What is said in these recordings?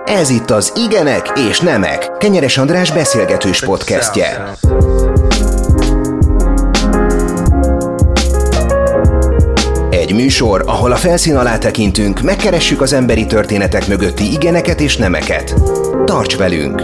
Ez itt az Igenek és Nemek, Kenyeres András beszélgetős podcastje. Egy műsor, ahol a felszín alá tekintünk, megkeressük az emberi történetek mögötti igeneket és nemeket. Tarts velünk!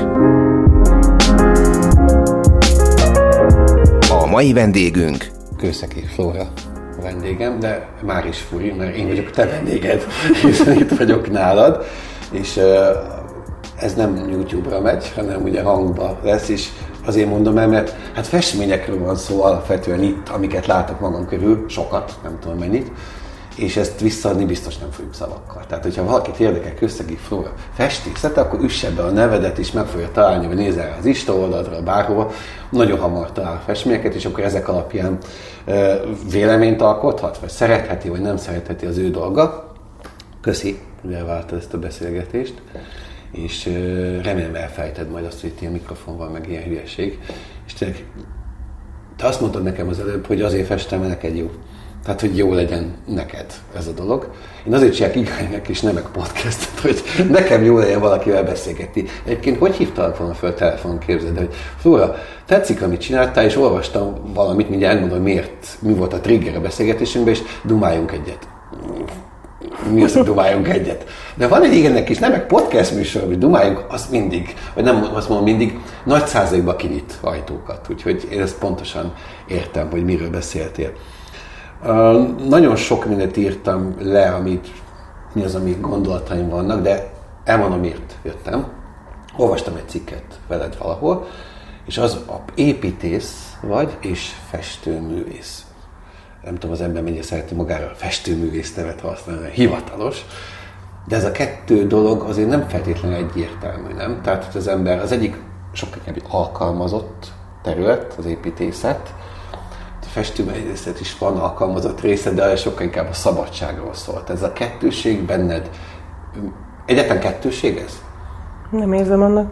A mai vendégünk Kőszegi Flóra a vendégem, de már is fúj, mert én vagyok te vendéged, hiszen itt vagyok nálad, és ez nem YouTube-ra megy, hanem ugye hangba lesz, és azért mondom el, mert hát festményekről van szó alapvetően itt, amiket látok magam körül, sokat, nem tudom mennyit, és ezt visszaadni biztos nem fogjuk szavakkal. Tehát, hogyha valakit érdekel Kőszegi Flóra festészete, akkor üsse be a nevedet, és meg fogja találni, vagy nézze rá az Insta oldalra, bárhova. Nagyon hamar talál festményeket, és akkor ezek alapján véleményt alkothat, vagy szeretheti, vagy nem szeretheti az ő dolga. Köszi, hogy elváltad ezt a beszélgetést, és remélem elfejted majd azt, hogy itt ilyen mikrofon van, meg ilyen hülyeség. És tényleg, te azt mondtad nekem az előbb, hogy azért festem, mert neked jó. Tehát, hogy jó legyen neked ez a dolog. Én azért csinálok Igenek és Nemek podcastot, hogy nekem jó legyen valakivel beszélgetni. Egyébként hogy hívtalak volna föl telefonon, képzeld, hogy Flóra, tetszik, amit csináltál, és olvastam valamit, mindjárt elmondom, miért, mi volt a trigger a beszélgetésünkben, és dumáljunk egyet. Mi az, hogy dumáljunk egyet? De van egy Igenek és Nemek podcast műsor, hogy dumáljunk, azt mindig, vagy nem azt mondom mindig, nagy százalékban kinyit ajtókat. Úgyhogy én ezt pontosan értem, hogy miről beszéltél. Nagyon sok mindent írtam le, mi az, ami gondolataim vannak, de elmondom, miért jöttem. Olvastam egy cikket veled valahol, és az építész vagy, és festőművész. Nem tudom, az ember mennyire szereti magára a festőművész nevet használni, hivatalos, de ez a kettő dolog azért nem feltétlenül egyértelmű, nem? Tehát az ember, az egyik sokkal inkább alkalmazott terület, az építészet, a festőművészet is van alkalmazott része, de sokkal inkább a szabadságról szólt. Ez a kettőség benned, egyetlen kettőség ez? Nem érzem annak.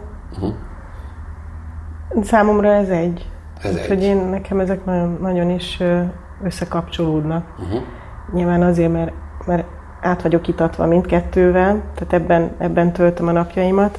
Számomra ez egy. Ez egy. Hogy nekem ezek nagyon, nagyon is összekapcsolódnak. Nyilván azért, mert át vagyok itatva mindkettővel, tehát ebben töltöm a napjaimat.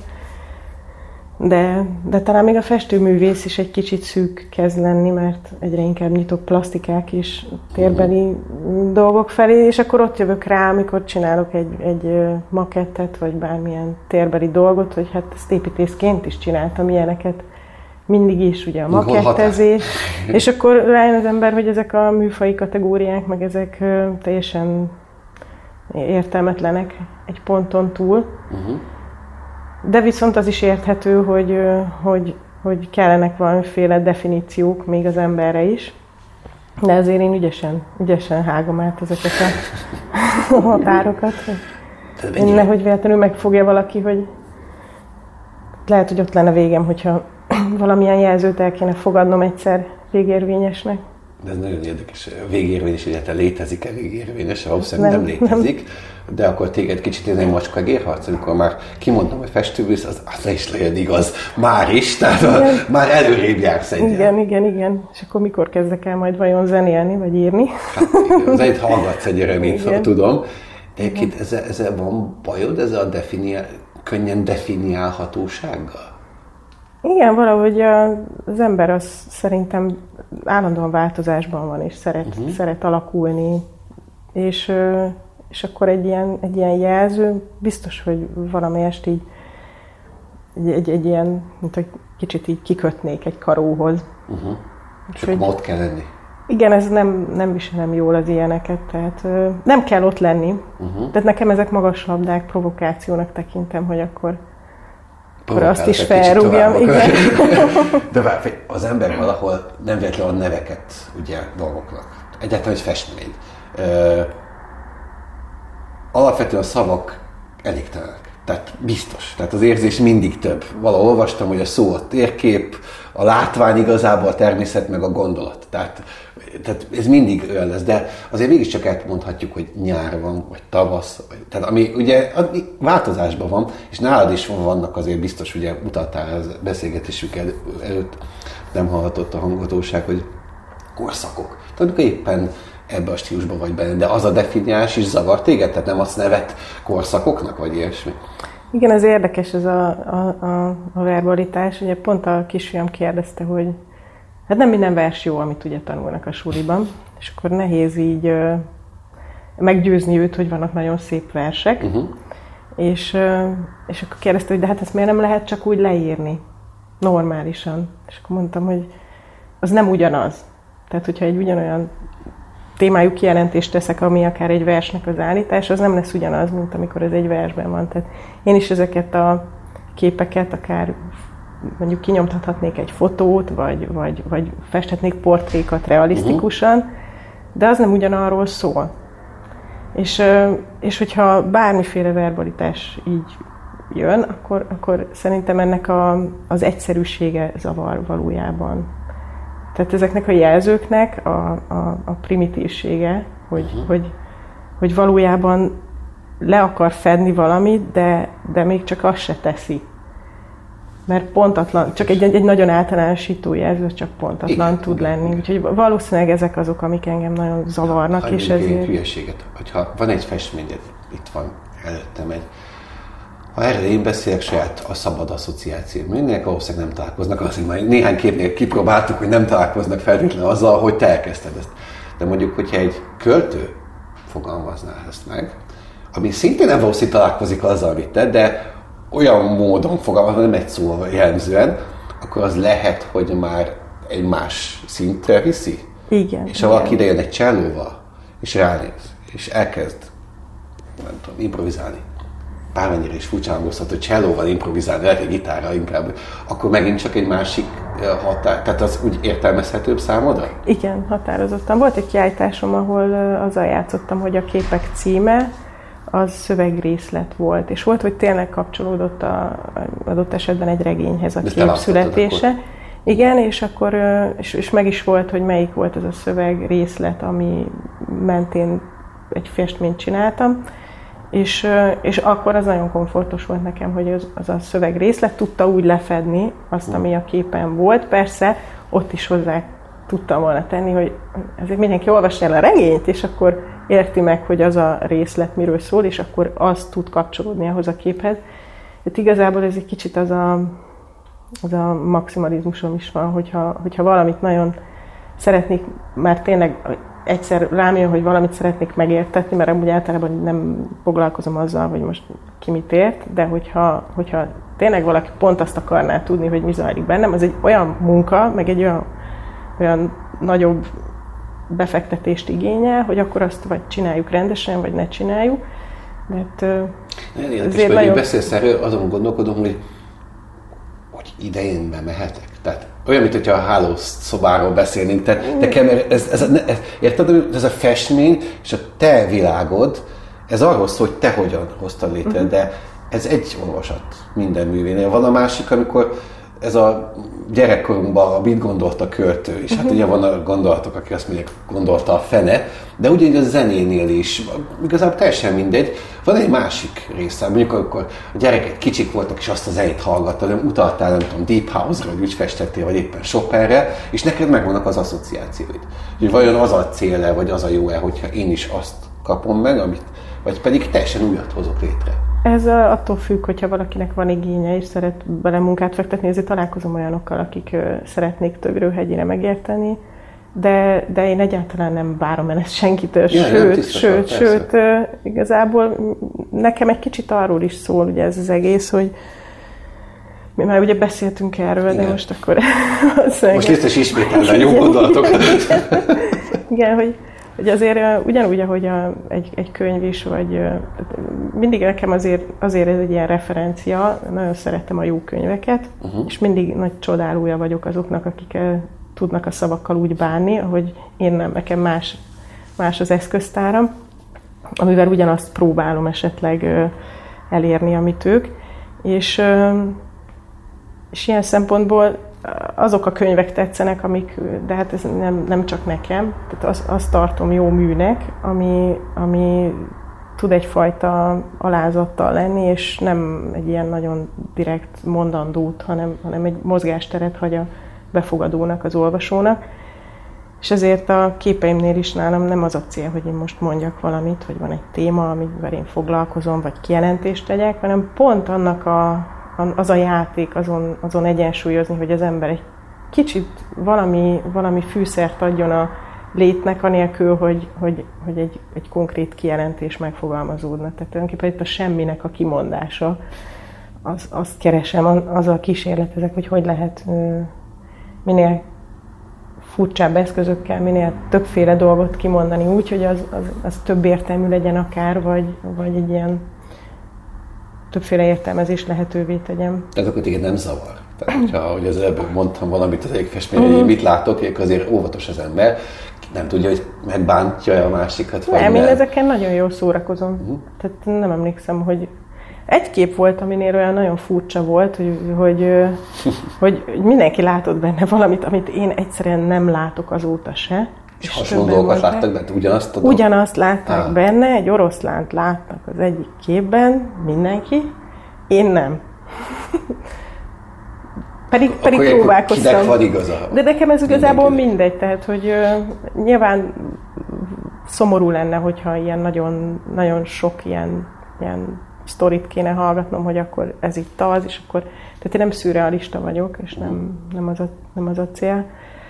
De talán még a festőművész is egy kicsit szűk kezd lenni, mert egyre inkább nyitok plastikák és térbeli dolgok felé, és akkor ott jövök rá, amikor csinálok egy makettet, vagy bármilyen térbeli dolgot, hogy hát ezt építészként is csináltam ilyeneket. Mindig is, ugye a makettezés, és akkor rájön az ember, hogy ezek a műfaji kategóriák, meg ezek teljesen értelmetlenek egy ponton túl. De viszont az is érthető, hogy kellenek valamiféle definíciók még az emberre is. De azért én ügyesen hágom át ezeket a határokat. Én nehogy véletlenül megfogja valaki, hogy lehet, hogy ott lenne végem, hogyha valamilyen jelzőt el kéne fogadnom egyszer végérvényesnek. De ez nagyon érdekes. Végérvényes, illetve létezik-e végérvényes? Valószínűleg nem létezik. De akkor téged kicsit egy macska-gérharc, amikor már kimondtam, hogy festőművész, az is legyen igaz. Már is, tehát már előrébb jársz egyen. Igen. És akkor mikor kezdek el majd vajon zenélni, vagy írni? Hát igen, az egy hallgatsz egy reményt, tudom. De egyébként ezzel van bajod, ezzel a könnyen definiálhatósággal? Igen, valahogy az ember az szerintem állandóan változásban van, és szeret alakulni, és akkor egy ilyen jelző biztos, hogy valamelyest így egy ilyen, mint hogy kicsit így kikötnék egy karóhoz. És akkor ott kell lenni. Igen, ez nem viselem jól az ilyeneket, tehát nem kell ott lenni. Tehát nekem ezek magas labdák, provokációnak tekintem, hogy akkor azt is felrúgjam. Igen. De várj, az ember valahol nem véletlenül a neveket, ugye, dolgoknak. Egyáltalán, hogy festmény. Alapvetően a szavak elégtelenek. Tehát biztos. Tehát az érzés mindig több. Valahol olvastam, hogy a szó a térkép, a látvány igazából a természet, meg a gondolat. Tehát ez mindig olyan lesz, de azért mégiscsak elmondhatjuk, hogy nyár van, vagy tavasz, tehát ami ugye változásban van, és nálad is vannak azért biztos, ugye utaltál az beszélgetésük előtt, nem hallhatott a hallgatóság, hogy korszakok. Tehát amikor éppen ebbe a stílusban vagy benne, de az a definiálás is zavar téged? Tehát nem azt nevet korszakoknak, vagy ilyesmi? Igen, ez érdekes ez a verbalitás. Ugye pont a kisfiam kérdezte, hogy hát nem minden vers jó, amit ugye tanulnak a suliban, és akkor nehéz így meggyőzni őt, hogy vannak nagyon szép versek. És akkor kérdezte, hogy de hát ezt miért nem lehet csak úgy leírni, normálisan. És akkor mondtam, hogy az nem ugyanaz. Tehát, hogyha egy ugyanolyan témájú kijelentést teszek, ami akár egy versnek az állítás, az nem lesz ugyanaz, mint amikor ez egy versben van. Tehát én is ezeket a képeket akár mondjuk kinyomtathatnék egy fotót, vagy festhetnék portrékat realisztikusan, de az nem ugyanarról szól. És hogyha bármiféle verbalitás így jön, akkor szerintem ennek az egyszerűsége zavar valójában. Tehát ezeknek a jelzőknek a primitívsége, hogy valójában le akar fedni valamit, de még csak azt se teszi. Mert pontatlan, csak egy nagyon általánosító jelző, csak pontatlan igen, tud lenni. Úgyhogy valószínűleg ezek azok, amik engem nagyon zavarnak. És ezért... hülyeséget, hogyha van egy festményed, itt van előttem ha erre én beszélek, saját a szabad asszociáció. Mindenek valószínűleg nem találkoznak, azért már néhány képnél kipróbáltuk, hogy nem találkoznak feltétlenül azzal, hogy te elkezdted ezt. De mondjuk, hogyha egy költő fogalmazná ezt meg, ami szintén nem valószínűleg találkozik azzal, amit te, de olyan módon fogalmazva, nem egy szóval jellemzően, akkor az lehet, hogy már egy más szintre viszi. Igen. És ha valaki idejön egy csellóval, és ránéz, és elkezd, nem tudom, improvizálni, bármennyire is furcsán hangozhat, hogy csellóval improvizálni, lehet egy gitárral inkább, akkor megint csak egy másik határ, tehát az úgy értelmezhetőbb számodra? Igen, határozottan. Volt egy kiállításom, ahol azzal játszottam, hogy a képek címe az szövegrészlet volt, és volt, hogy tényleg kapcsolódott adott esetben egy regényhez a kép születése. Igen, és akkor és meg is volt, hogy melyik volt az a szövegrészlet, ami mentén egy festményt csináltam, és akkor az nagyon komfortos volt nekem, hogy az a szövegrészlet tudta úgy lefedni azt, ami a képen volt. Persze ott is hozzá tudtam volna tenni, hogy ezért mindenki olvassa el a regényt, és akkor érti meg, hogy az a részlet miről szól, és akkor az tud kapcsolódni ahhoz a képhez. Hát igazából ez egy kicsit az a maximalizmusom is van, hogyha valamit nagyon szeretnék, már tényleg egyszer rám jön, hogy valamit szeretnék megértetni, mert amúgy általában nem foglalkozom azzal, hogy most ki mit ért, de hogyha tényleg valaki pont azt akarná tudni, hogy mi zajlik bennem, az egy olyan munka, meg egy olyan nagyobb befektetést igényel, hogy akkor azt vagy csináljuk rendesen, vagy ne csináljuk. Mert és nagyon... beszélsz erről, azon gondolkodom, hogy idején bemehetek. Tehát olyan, mint hogyha a hálószobáról beszélnénk. Tehát nekem érted, ez a festmény és a te világod, ez arról szól, hogy te hogyan hoztad létre, de ez egy olvasat minden művénél. Van a másik, amikor ez a gyerekkorunkban mit gondolt a költő, és hát ugye van a gondolatok, aki azt mondják, gondolta a fene, de ugyanígy a zenénél is, igazából teljesen mindegy. Van egy másik része, mondjuk amikor a gyerekek kicsik voltak, és azt a zenét hallgattad, nem utaltál, nem tudom, Deep House-ra, vagy úgy festettél, vagy éppen Chopinre, és neked megvannak az asszociációid. Hogy vajon az a cél-e, vagy az a jó-e, hogyha én is azt kapom meg, vagy pedig teljesen újat hozok létre. Ez attól függ, hogyha valakinek van igénye és szeret bele munkát fektetni, ezért találkozom olyanokkal, akik szeretnék Tögrőhegyire megérteni, de én egyáltalán nem várom el ezt senkitől, sőt, igazából nekem egy kicsit arról is szól ugye ez az egész, hogy mi már ugye beszéltünk erről, igen. De most akkor... most biztos ismételve jó gondolatok. Igen, hogy azért ugyanúgy, ahogy egy könyv is, vagy mindig nekem azért ez egy ilyen referencia, nagyon szeretem a jó könyveket, és mindig nagy csodálója vagyok azoknak, akik tudnak a szavakkal úgy bánni, ahogy én nem, nekem más az eszköztáram, amivel ugyanazt próbálom esetleg elérni, amit ők. És ilyen szempontból azok a könyvek tetszenek, de hát ez nem csak nekem, tehát azt tartom jó műnek, ami tud egyfajta alázattal lenni, és nem egy ilyen nagyon direkt mondandót, hanem egy mozgásteret hagy a befogadónak, az olvasónak. És ezért a képeimnél is nálam nem az a cél, hogy én most mondjak valamit, vagy van egy téma, amivel én foglalkozom, vagy kijelentést tegyek, hanem pont annak az a játék, azon egyensúlyozni, hogy az ember egy kicsit valami fűszert adjon a létnek, anélkül, hogy egy konkrét kijelentés megfogalmazódna. Tehát tulajdonképpen itt a semminek a kimondása, azt keresem, azzal kísérletezek, hogy lehet minél furcsább eszközökkel, minél többféle dolgot kimondani úgy, hogy az több értelmű legyen akár, vagy egy ilyen többféle értelmezés lehetővé tegyem. Tehát akkor téged nem zavar? Tehát, hogy az előbb mondtam valamit az egyik festményen, hogy mit látok, azért óvatos az ember, nem tudja, hogy megbántja a másikat, vagy nem. Én ezeken nagyon jól szórakozom. Tehát nem emlékszem, hogy egy kép volt, aminél olyan nagyon furcsa volt, hogy mindenki látott benne valamit, amit én egyszerűen nem látok azóta se. És hasonló dolgokat láttak benne? Ugyanazt Ugyanazt látták benne, egy oroszlánt láttak az egyik képben, mindenki, én nem. pedig próbálkoztam. Kinek van igaza? De nekem ez igazából mindegy, tehát hogy nyilván szomorú lenne, hogyha ilyen nagyon, nagyon sok ilyen sztorit kéne hallgatnom, hogy akkor ez itt az, és akkor... Tehát én nem szürrealista vagyok, és nem az a cél.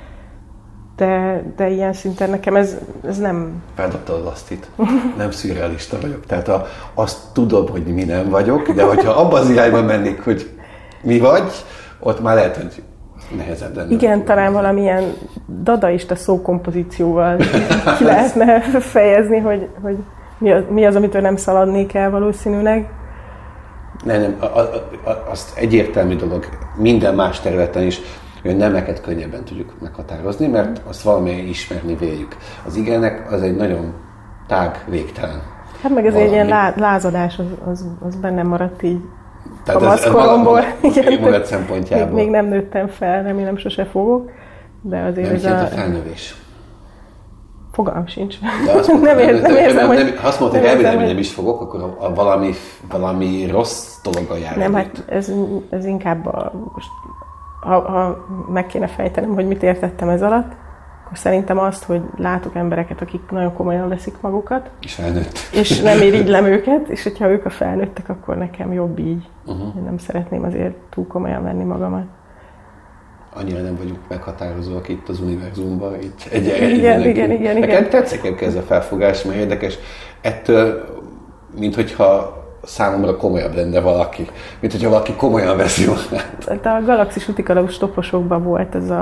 De ilyen szinten nekem ez nem... Feldobta a lasztit. Nem szürrealista vagyok. Tehát azt tudom, hogy mi nem vagyok, de hogyha abban az irányban mennék, hogy mi vagy, ott már lehet, hogy nehezebb lenne. Igen, talán valamilyen dadaista szókompozícióval ki lehetne fejezni, hogy mi az, amitől nem szaladnék el valószínűleg. Nem, azt egyértelmű dolog minden más területen is, hogy nemeket könnyebben tudjuk meghatározni, mert azt valamilyen ismerni véljük. Az igenek az egy nagyon tág, végtelen. Hát meg ez egy ilyen lázadás, az bennem maradt így kamaszkoromból. Magad szempontjából. Még nem nőttem fel, remélem sose fogok, de azért nem ez a felnövés. Fogalmam sincs. Nem érzem, hogy... Ha azt mondta, hogy elvileg nem is fogok, akkor valami rossz dologgal jár. Nem, hát ez inkább most, ha meg kéne fejtenem, hogy mit értettem ez alatt, akkor szerintem azt, hogy látok embereket, akik nagyon komolyan veszik magukat. És felnőtt. És nem irigylem őket, és hogyha ők a felnőttek, akkor nekem jobb így. Én nem szeretném azért túl komolyan venni magamat. Annyira nem vagyunk meghatározóak itt az univerzumban. Igen. Nekem tetszik ez a felfogás, mert érdekes. Ettől, minthogyha számomra komolyabb lenne valaki. Mint hogyha valaki komolyan veszi magát. A Galaxis Utikalaus toposokban volt az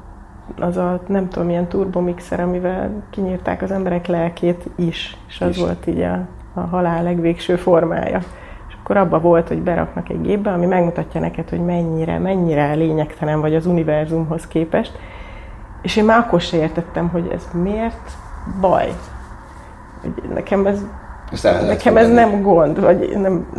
a nem tudom milyen turbomixer, amivel kinyírták az emberek lelkét is. És az volt így a halál legvégső formája. Akkor abban volt, hogy beraknak egy gépbe, ami megmutatja neked, hogy mennyire lényegtelen vagy az univerzumhoz képest. És én már akkor se értettem, hogy ez miért baj. Nekem ez nem gond, vagy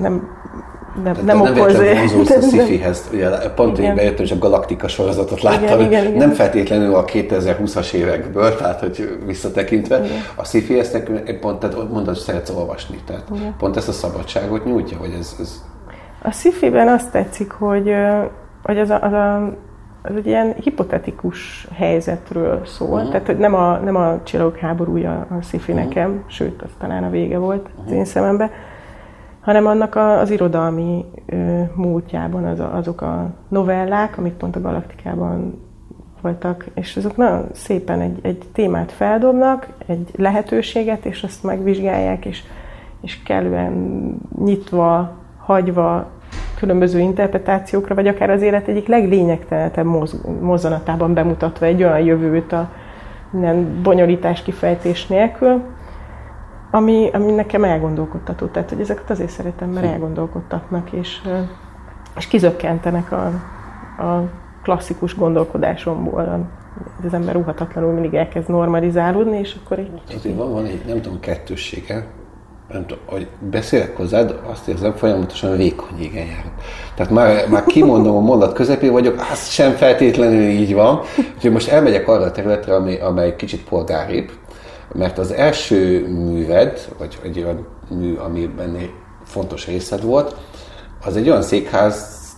nem okoz. Nem vonzulsz a sci-fihez. Pont én bejöttem, és a Galaktika sorozatot láttam. Igen. Nem feltétlenül a 2020-as évekből, tehát hogy visszatekintve. Igen. A sci-fihez nekünk pont, tehát mondod, hogy szeretsz olvasni. Tehát pont ezt a szabadságot nyújtja, hogy ez... A sci-fiben azt tetszik, hogy az egy ilyen hipotetikus helyzetről szól. Tehát, hogy nem a csillagok háborúja a sci-fi nekem, sőt, az talán a vége volt az én szememben, hanem annak az irodalmi múltjában azok a novellák, amik pont a Galaktikában voltak, és azok nagyon szépen egy témát feldobnak, egy lehetőséget, és azt megvizsgálják, és kellően nyitva, hagyva különböző interpretációkra, vagy akár az élet egyik leglényegtelenebb mozzanatában bemutatva egy olyan jövőt a minden bonyolítás kifejtés nélkül, ami nekem elgondolkodtató. Tehát, hogy ezeket azért szeretem, mert elgondolkodtatnak, és kizökkentenek a klasszikus gondolkodásomból. Az ember óhatatlanul mindig elkezd normalizálódni, és akkor így... Azért van egy, nem tudom, kettőssége. Nem tudom, hogy beszélek hozzád, azt érzem, folyamatosan vékony égen járok. Tehát már kimondom, a mondat közepén vagyok, az sem feltétlenül így van. Úgyhogy most elmegyek arra a területre, amely kicsit polgáribb, mert az első műved, vagy egy olyan mű, amiben fontos részed volt, az egy olyan székház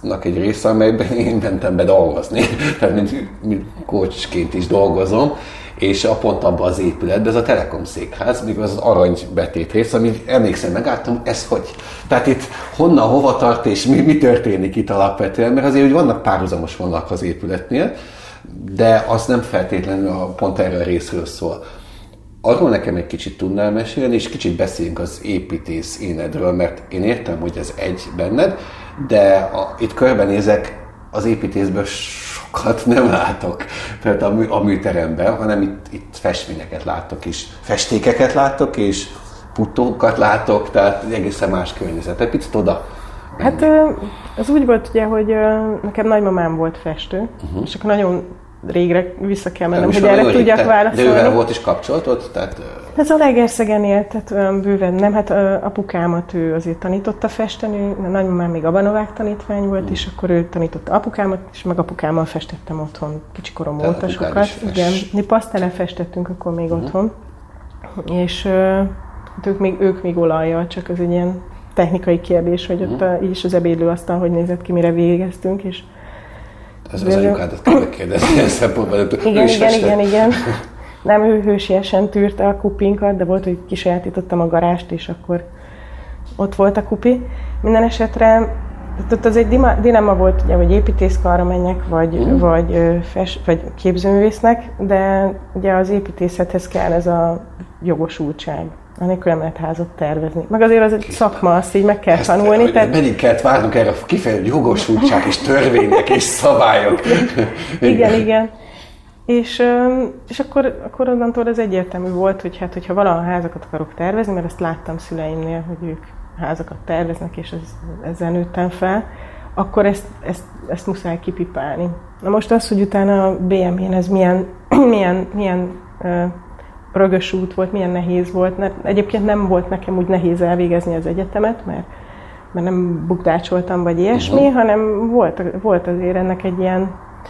piacnak egy része, amelyben én mentem be dolgozni. Tehát mint coachként is dolgozom, és pont abban az épületben, ez a Telekom székház, még az arany betét rész, amit emlékszem, megálltam, ez hogy? Tehát itt honnan, hova tart, és mi történik itt alapvetően, mert azért úgy vannak párhuzamos vonalak az épületnél, de az nem feltétlenül pont erről a részről szól. Arról nekem egy kicsit tudnál mesélni, és kicsit beszéljünk az építész énedről, mert én értem, hogy ez egy benned, de itt körbenézek, az építészből sokat nem látok, tehát a műteremben, hanem itt festményeket látok, és festékeket látok, és puttókat látok, tehát egészen más környezet. Egy picit oda. Hát az úgy volt ugye, hogy nekem nagymamám volt festő, és akkor nagyon régre vissza kell mennem, hogy erre tudjak válaszolni. De ővel volt is kapcsolatod? Tehát... Ez a Legerszegen élt, tehát bőven nem, hát apukámat ő azért tanította festeni, a nagymamám még Abanovák tanítvány volt, és akkor ő tanította apukámat, és meg apukámmal festettem otthon, kicsikorom óta sokat. Igen, mi pasztellel festettünk akkor még otthon, és ők még olajjal, csak az egy ilyen technikai kérdés, hogy ott így is az ebédlőasztal hogy nézett ki, mire végeztünk, és ez az anyukádat kell megkérdezni ilyen szempontból. Igen. Nem, ő hősiesen tűrte a kupinkat, de volt, hogy kisajátítottam a garást, és akkor ott volt a Minden esetre ott az egy dilemma volt, ugye, hogy építészkarra menjek, vagy képzőművésznek, de ugye az építészethez kell ez a jogosultság. Anélkül nem lehet házat tervezni. Meg azért az egy szakma, azt így meg kell tanulni. Meddig kellett várnunk erre a kifejezett jogosultság és törvények és szabályok. Igen. És akkor onnantól ez egyértelmű volt, hogy hát, hogyha valaha házakat akarok tervezni, mert ezt láttam szüleimnél, hogy ők házakat terveznek, és ezzel nőttem fel, akkor ezt muszáj kipipálni. Na most az, hogy utána a BM-én ez milyen rögös út volt, milyen nehéz volt. Egyébként nem volt nekem úgy nehéz elvégezni az egyetemet, mert nem bukdácsoltam, vagy ilyesmi, hanem volt azért ennek egy ilyen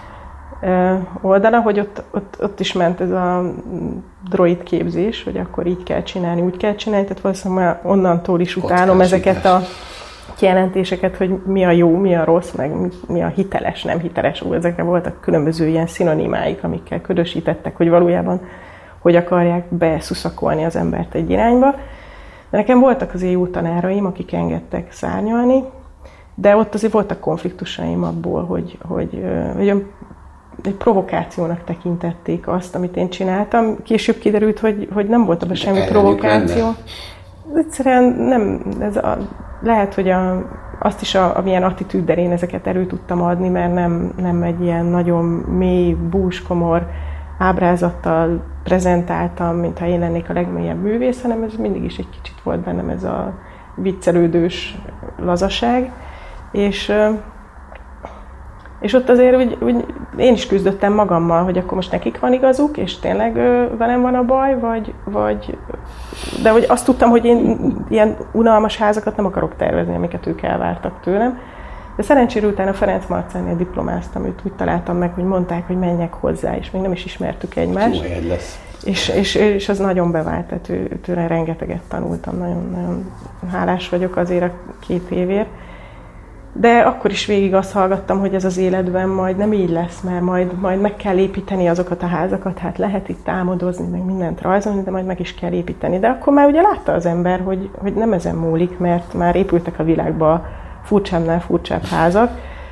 oldala, hogy ott is ment ez a droid képzés, hogy akkor így kell csinálni, úgy kell csinálni, tehát valószínűleg onnantól is utálom ezeket a kijelentéseket, hogy mi a jó, mi a rossz, meg mi a hiteles, nem hiteles. Ezekre voltak különböző ilyen szinonimáik, amikkel ködösítettek, hogy valójában hogy akarják beszuszakolni az embert egy irányba. De nekem voltak azért jó tanáraim, akik engedtek szárnyalni, de ott azért voltak konfliktusaim abból, hogy egy provokációnak tekintették azt, amit én csináltam. Később kiderült, hogy nem volt abban semmi provokáció. Egyszerűen nem, lehet, hogy azt is amilyen attitűddel én ezeket elő tudtam adni, mert nem egy ilyen nagyon mély, búskomor ábrázattal prezentáltam, mintha én lennék a legmélyebb művész, hanem ez mindig is egy kicsit volt bennem ez a viccelődős lazaság. És ott azért úgy én is küzdöttem magammal, hogy akkor most nekik van igazuk, és tényleg velem van a baj, de hogy azt tudtam, hogy én ilyen unalmas házakat nem akarok tervezni, amiket ők elvártak tőlem. De szerencsére utána Ferenc Marcellnél diplomáztam, őt úgy találtam meg, hogy mondták, hogy menjek hozzá, és még nem is ismertük egymást. És az nagyon bevált, tehát tőle rengeteget tanultam, nagyon hálás vagyok azért a 2 évért. De akkor is végig azt hallgattam, hogy ez az életben majd nem így lesz, mert majd meg kell építeni azokat a házakat, hát lehet itt álmodozni, meg mindent rajzolni, de majd meg is kell építeni. De akkor már ugye látta az ember, hogy nem ezen múlik, mert már épültek a világba furcsábbnál furcsább házak.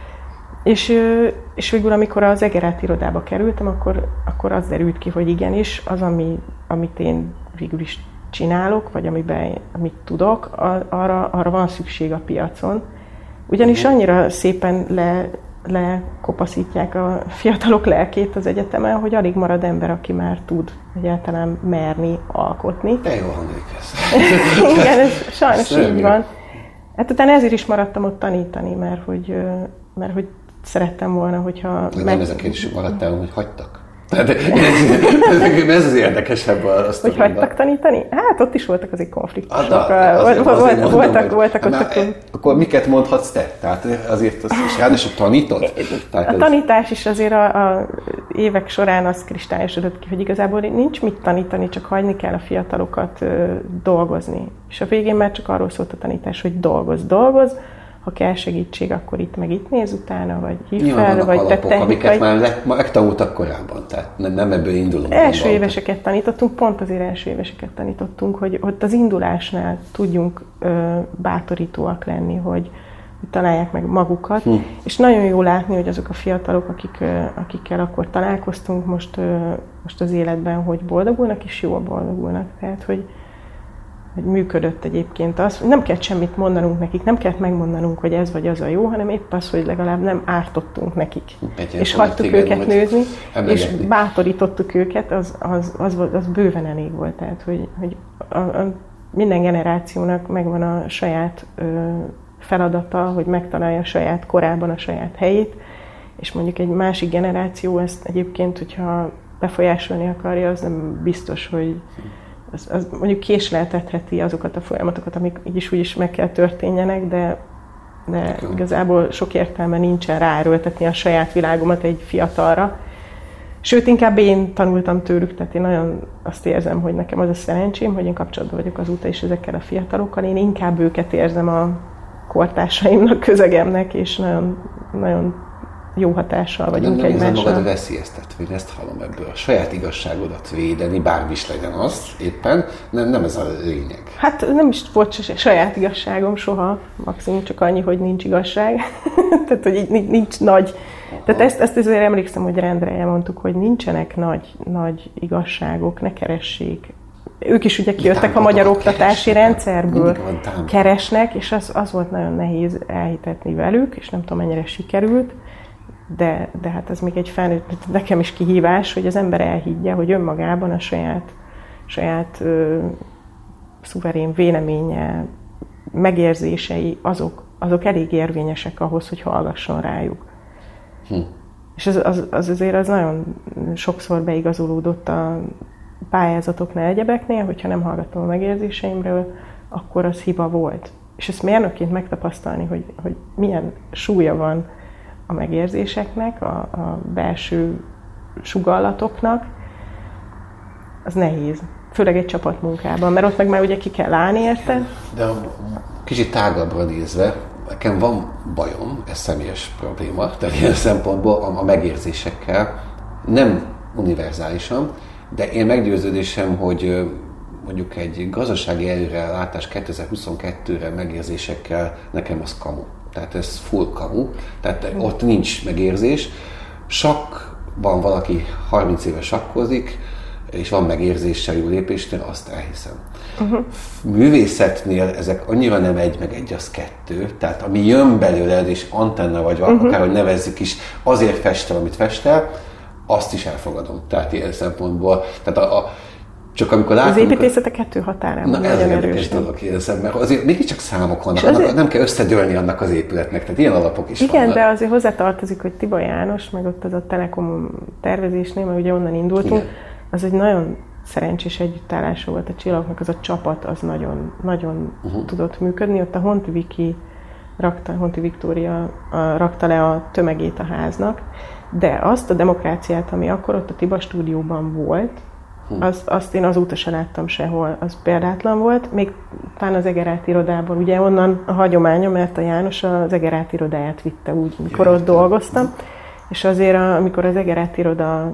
És végül, amikor az Egerát irodába kerültem, akkor az derült ki, hogy igenis, az, amit én végül is csinálok, vagy amit tudok, arra van szükség a piacon. Ugyanis annyira szépen lekopaszítják a fiatalok lelkét az egyetemen, hogy alig marad ember, aki már tud egyáltalán merni alkotni. De jól hangzik ez. Igen, ez sajnos így van. Hát utána ezért is maradtam ott tanítani, mert hogy szerettem volna, hogyha... Nem ez a kérdés, maradtál, hogy hagytak? Ez az érdekesebb a sztoriban. Hogy hagytak tanítani? Hát ott is voltak azért konfliktusok. Voltak ott. Akkor miket mondhatsz te? Tehát azért az is ráadásul tanítod? A tanítás is azért a évek során az kristályosodott ki, hogy igazából nincs mit tanítani, csak hagyni kell a fiatalokat dolgozni. És a végén már csak arról szólt a tanítás, hogy dolgozz. ha kell segítség, akkor itt meg itt néz utána, vagy hív fel, fel, vagy alapok, technikai... amiket már megtanultak korábban, tehát nem ebből indulunk. Első éveseket tanítottunk, pont azért első éveseket tanítottunk, hogy ott az indulásnál tudjunk bátorítóak lenni, hogy találják meg magukat, és nagyon jó látni, hogy azok a fiatalok, akikkel akkor találkoztunk most az életben, hogy boldogulnak, és jól boldogulnak. Tehát, hogy működött egyébként az, hogy nem kellett semmit mondanunk nekik, nem kellett megmondanunk, hogy ez vagy az a jó, hanem épp az, hogy legalább nem ártottunk nekik. És hagytuk őket nőzni, és bátorítottuk őket, az bőven elég volt. Tehát, hogy minden generációnak megvan a saját feladata, hogy megtalálja a saját korában a saját helyét, és mondjuk egy másik generáció ezt egyébként, hogyha befolyásolni akarja, az nem biztos, hogy az mondjuk késleltetheti azokat a folyamatokat, amik így is úgy is meg kell történjenek, de igazából sok értelme nincsen ráerőltetni a saját világomat egy fiatalra. Sőt, inkább én tanultam tőlük, tehát én nagyon azt érzem, hogy nekem az a szerencsém, hogy én kapcsolatban vagyok azóta is ezekkel a fiatalokkal. Én inkább őket érzem a kortársaimnak, közegemnek, és nagyon, nagyon jó hatással vagyunk egymással. Nem magad veszélyeztetve, én ezt hallom ebből. A saját igazságodat védeni, bármi is legyen az éppen, nem ez a lényeg. Hát nem is volt saját igazságom soha, maximum csak annyi, hogy nincs igazság. Tehát, hogy nincs nagy. Tehát ezt azért emlékszem, hogy rendre elmondtuk, hogy nincsenek nagy igazságok, ne keressék. Ők is ugye kijöttek a magyar oktatási rendszerből, keresnek, és az volt nagyon nehéz elhitetni velük, és nem tudom, mennyire sikerült, de hát ez még egy felnőtt, nekem is kihívás, hogy az ember elhiggye, hogy önmagában a saját szuverén véleménye, megérzései, azok elég érvényesek ahhoz, hogy hallgasson rájuk. És az azért nagyon sokszor beigazolódott a pályázatoknál, egyebeknél, hogyha nem hallgattam a megérzéseimről, akkor az hiba volt. És ezt mérnökként megtapasztalni, hogy milyen súlya van a megérzéseknek, a belső sugallatoknak, az nehéz. Főleg egy csapatmunkában, mert ott meg már ugye ki kell állni érte. De kicsit tágabbra nézve, nekem van bajom, ez személyes probléma, tehát ilyen szempontból a megérzésekkel, nem univerzálisan, de én meggyőződésem, hogy mondjuk egy gazdasági előrelátás 2022-re megérzésekkel nekem az kamu. Tehát ez full kamu, tehát ott nincs megérzés. Sakkban valaki 30 éve sakkozik, és van megérzéssel jó lépésnél, azt elhiszem. Művészetnél ezek annyira nem egy, meg egy az kettő, tehát ami jön belőled, és antenna vagy, akárhogy nevezzük is, azért festel, amit festel, azt is elfogadom. Tehát ilyen szempontból. Tehát csak amikor látunk... Az építészet a kettő határában nagyon erős. Ez érdekes dolog érzem, mert azért mégiscsak számok vannak, nem kell összedőlni annak az épületnek, tehát ilyen alapok is vannak. Igen, de azért hozzátartozik, hogy Tiba János, meg ott az a Telekom tervezésnél, mert ugye onnan indultunk, az egy nagyon szerencsés együttállása volt a Csillagoknak, az a csapat, az nagyon, nagyon tudott működni. Ott a Honti Viktória rakta le a tömegét a háznak, de azt a demokráciát, ami akkor ott a Tiba stúdióban volt, azt én azóta sem láttam sehol, az példátlan volt. Még talán az Egerát irodában, ugye onnan a hagyománya, mert a János az Egerát irodáját vitte úgy, mikor ott dolgoztam. És azért, amikor az Egerát iroda,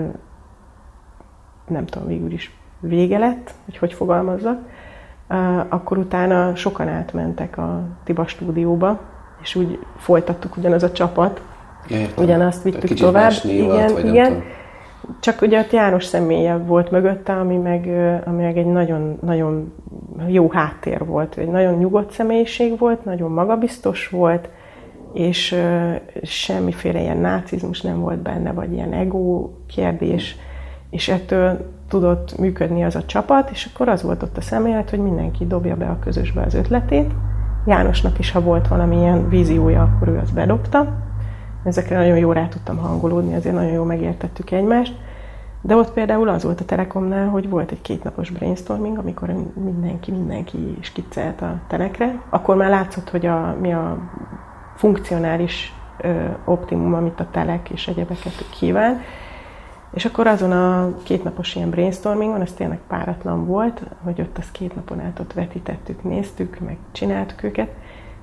nem tudom, végül is vége lett, hogy fogalmazzak, akkor utána sokan átmentek a Tiba stúdióba, és úgy folytattuk ugyanaz a csapat, ugyanazt vittük tovább. Igen. Csak ugye ott János személye volt mögötte, ami meg egy nagyon, nagyon jó háttér volt. Egy nagyon nyugodt személyiség volt, nagyon magabiztos volt, és semmiféle ilyen nácizmus nem volt benne, vagy ilyen ego kérdés, és ettől tudott működni az a csapat, és akkor az volt ott a szemlélet, hogy mindenki dobja be a közösbe az ötletét. Jánosnak is, ha volt valamilyen víziója, akkor ő azt bedobta. Ezekre nagyon jól rá tudtam hangolódni, azért nagyon jól megértettük egymást. De ott például az volt a Telekomnál, hogy volt egy 2 napos brainstorming, amikor mindenki skiccelt a telekre. Akkor már látszott, hogy mi a funkcionális optimum, amit a telek és egyebeket kíván. És akkor azon a 2 napos ilyen brainstormingon, ez tényleg páratlan volt, hogy ott azt 2 napon át ott vetítettük, néztük, meg csináltuk őket.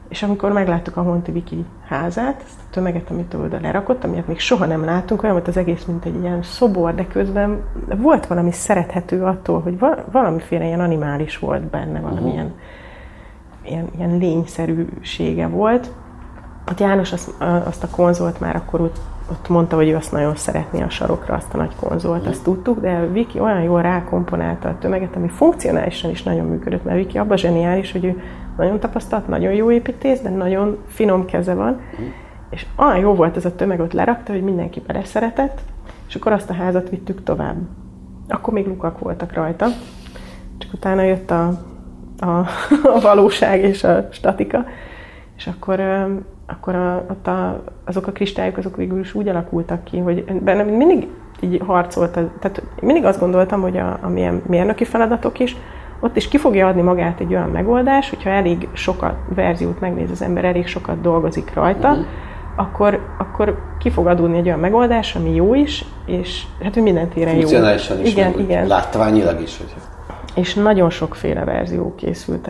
És amikor megláttuk a Honti Viki házát, ezt a tömeget, amit oda lerakott, amilyet még soha nem láttunk, olyan volt az egész, mint egy ilyen szobor, de közben volt valami szerethető attól, hogy valamiféle ilyen animális volt benne, valamilyen ilyen lényszerűsége volt. Hát János azt a konzolt már akkor ott mondta, hogy ő azt nagyon szeretné a sarokra, azt a nagy konzolt, azt tudtuk, de Viki olyan jól rákomponálta a tömeget, ami funkcionálisan is nagyon működött, mert Viki abban zseniális, hogy ő nagyon tapasztalt, nagyon jó építész, de nagyon finom keze van, és olyan jó volt ez a tömeg, ott lerakta, hogy mindenki beleszeretett, és akkor azt a házat vittük tovább. Akkor még lukak voltak rajta, csak utána jött a valóság és a statika, és akkor azok a kristályok, azok végül is úgy alakultak ki, hogy bennem mindig így harcolt, tehát mindig azt gondoltam, hogy amilyen mérnöki feladatok is, ott is ki fogja adni magát egy olyan megoldás, hogyha elég sokat verziót megnéz az ember, elég sokat dolgozik rajta, akkor ki fog adódni egy olyan megoldás, ami jó is, és hát hogy minden téren jó. Funkcionálisan is, igen. Látványilag is. Hogy... És nagyon sokféle verzió készült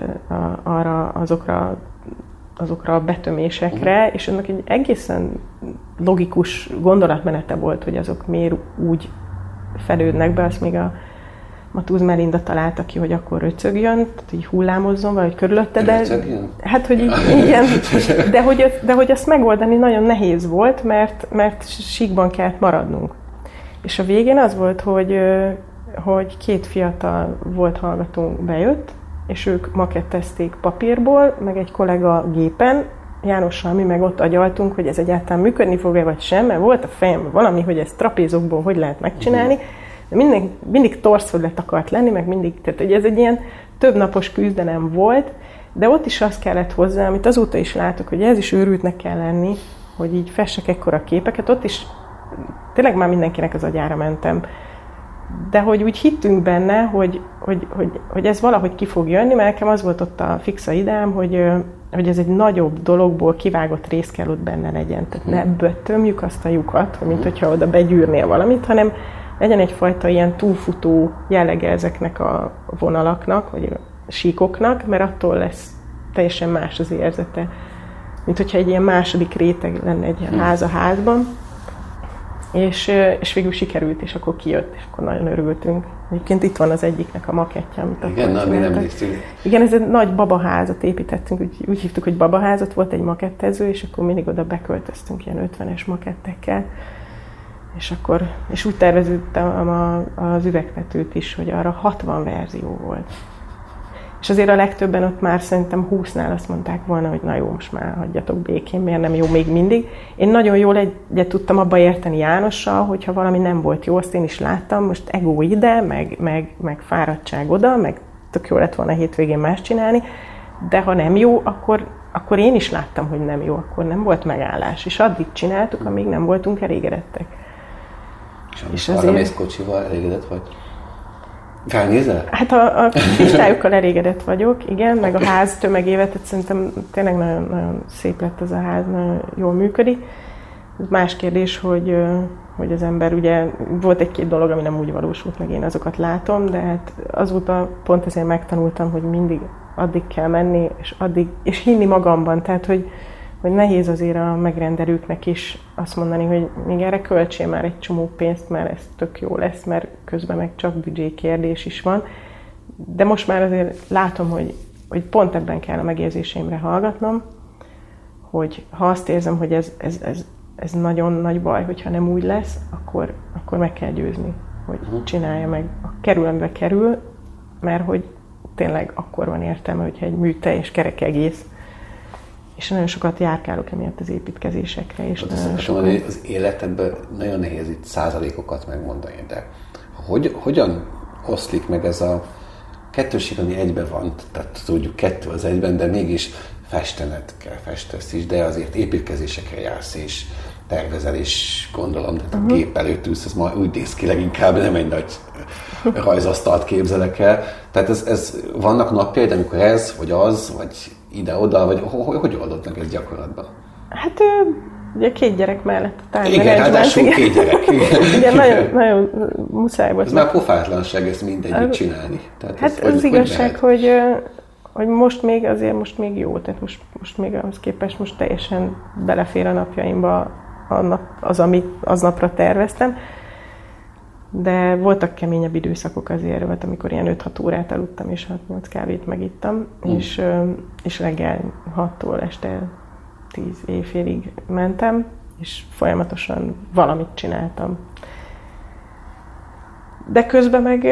azokra a betömésekre, és ennek egy egészen logikus gondolatmenete volt, hogy azok miért úgy fedődnek be, azt még a Matúz Melinda találta ki, hogy akkor röcögjön, tehát így hullámozzon valahogy körülötte, de hát, hogy igen, de hogy azt megoldani nagyon nehéz volt, mert síkban kellett maradnunk. És a végén az volt, hogy két fiatal volt hallgatónk bejött, és ők makettezték papírból, meg egy kollega gépen, Jánossal mi meg ott agyaltunk, hogy ez egyáltalán működni fog-e vagy sem, mert volt a fejemben valami, hogy ezt trapézokból hogy lehet megcsinálni, de mindig torszföldlet akart lenni, meg mindig, tehát hogy ez egy ilyen többnapos küzdelem volt, de ott is azt kellett hozzá, amit azóta is látok, hogy ez is őrültnek kell lenni, hogy így fessek ekkora képeket, ott is tényleg már mindenkinek az agyára mentem. De hogy úgy hittünk benne, hogy ez valahogy ki fog jönni, mert nekem az volt ott a fixa ideám, hogy ez egy nagyobb dologból kivágott rész kell ott benne legyen. Tehát ne ebből tömjük azt a lyukat, mint hogyha oda begyűrnél valamit, hanem legyen egyfajta ilyen túlfutó jellege ezeknek a vonalaknak, vagy a síkoknak, mert attól lesz teljesen más az érzete. Mint hogyha egy ilyen második réteg lenne egy ház a házban. És végül sikerült, és akkor kijött, és akkor nagyon örültünk. Egyébként itt van az egyiknek a makettje, amit akkor csináltak. Igen, nem néztük. Igen, ez egy nagy babaházat építettünk, úgy hívtuk, hogy babaházat, volt egy makettező, és akkor mindig oda beköltöztünk ilyen 50-es makettekkel. És úgy terveződtem az üvegtetőt is, hogy arra 60 verzió volt. És azért a legtöbben ott már szerintem 20-nál azt mondták volna, hogy na jó, most már hagyjatok békén, miért nem jó még mindig. Én nagyon jól egyet tudtam abba érteni Jánossal, hogyha valami nem volt jó, azt én is láttam, most ego ide, meg fáradtság oda, meg tök jó lett volna hétvégén más csinálni, de ha nem jó, akkor én is láttam, hogy nem jó, akkor nem volt megállás. És addig csináltuk, amíg nem voltunk elégedettek. És arra mész kocsival elégedett vagy? Felnézel? Hát a kristályokkal elégedett vagyok, igen, meg a ház tömegével, tehát szerintem tényleg nagyon, nagyon szép lett ez a ház, nagyon jól működik. Más kérdés, hogy az ember, ugye volt egy-két dolog, ami nem úgy valósult meg, én azokat látom, de hát azóta pont ezért megtanultam, hogy mindig addig kell menni, és hinni magamban, tehát hogy nehéz azért a megrendelőknek is azt mondani, hogy még erre költsél már egy csomó pénzt, mert ez tök jó lesz, mert közben meg csak büdzsé kérdés is van. De most már azért látom, hogy pont ebben kell a megérzéseimre hallgatnom, hogy ha azt érzem, hogy ez nagyon nagy baj, hogyha nem úgy lesz, akkor meg kell győzni, hogy csinálja meg. Kerül, amiben kerül, mert hogy tényleg akkor van értelme, hogyha egy műteljes kerek egész. És nagyon sokat járkálok emiatt az építkezésekre. És az életedben nagyon nehéz itt százalékokat megmondani, de hogyan oszlik meg ez a kettőség, ami egyben van, tehát tudjuk 2 az egyben, de mégis festened kell, festesz is, de azért építkezésekre jársz és tervezel is, gondolom, tehát a gép előtt ülsz, ez ma úgy néz ki leginkább, nem egy nagy rajzasztalt képzelek el. Tehát ez vannak napjaid, amikor ez, vagy az, vagy ide-oda, vagy hogy oldod meg ezt gyakorlatban? Hát ugye 2 gyerek mellett a time igen, ráadásul 2 gyerek. Igen, nagyon muszáj volt. Ez már pofátlanság ezt mindegyütt csinálni. Tehát hát az igazság, hogy most még jó, tehát most még ahhoz képest most teljesen belefér a napjaimba amit aznapra terveztem. De voltak keményebb időszakok azért, volt, amikor ilyen 5-6 órát aludtam, és 6-8 kávét megittam, és reggel 6-tól este 10 éjfélig mentem, és folyamatosan valamit csináltam. De közben meg,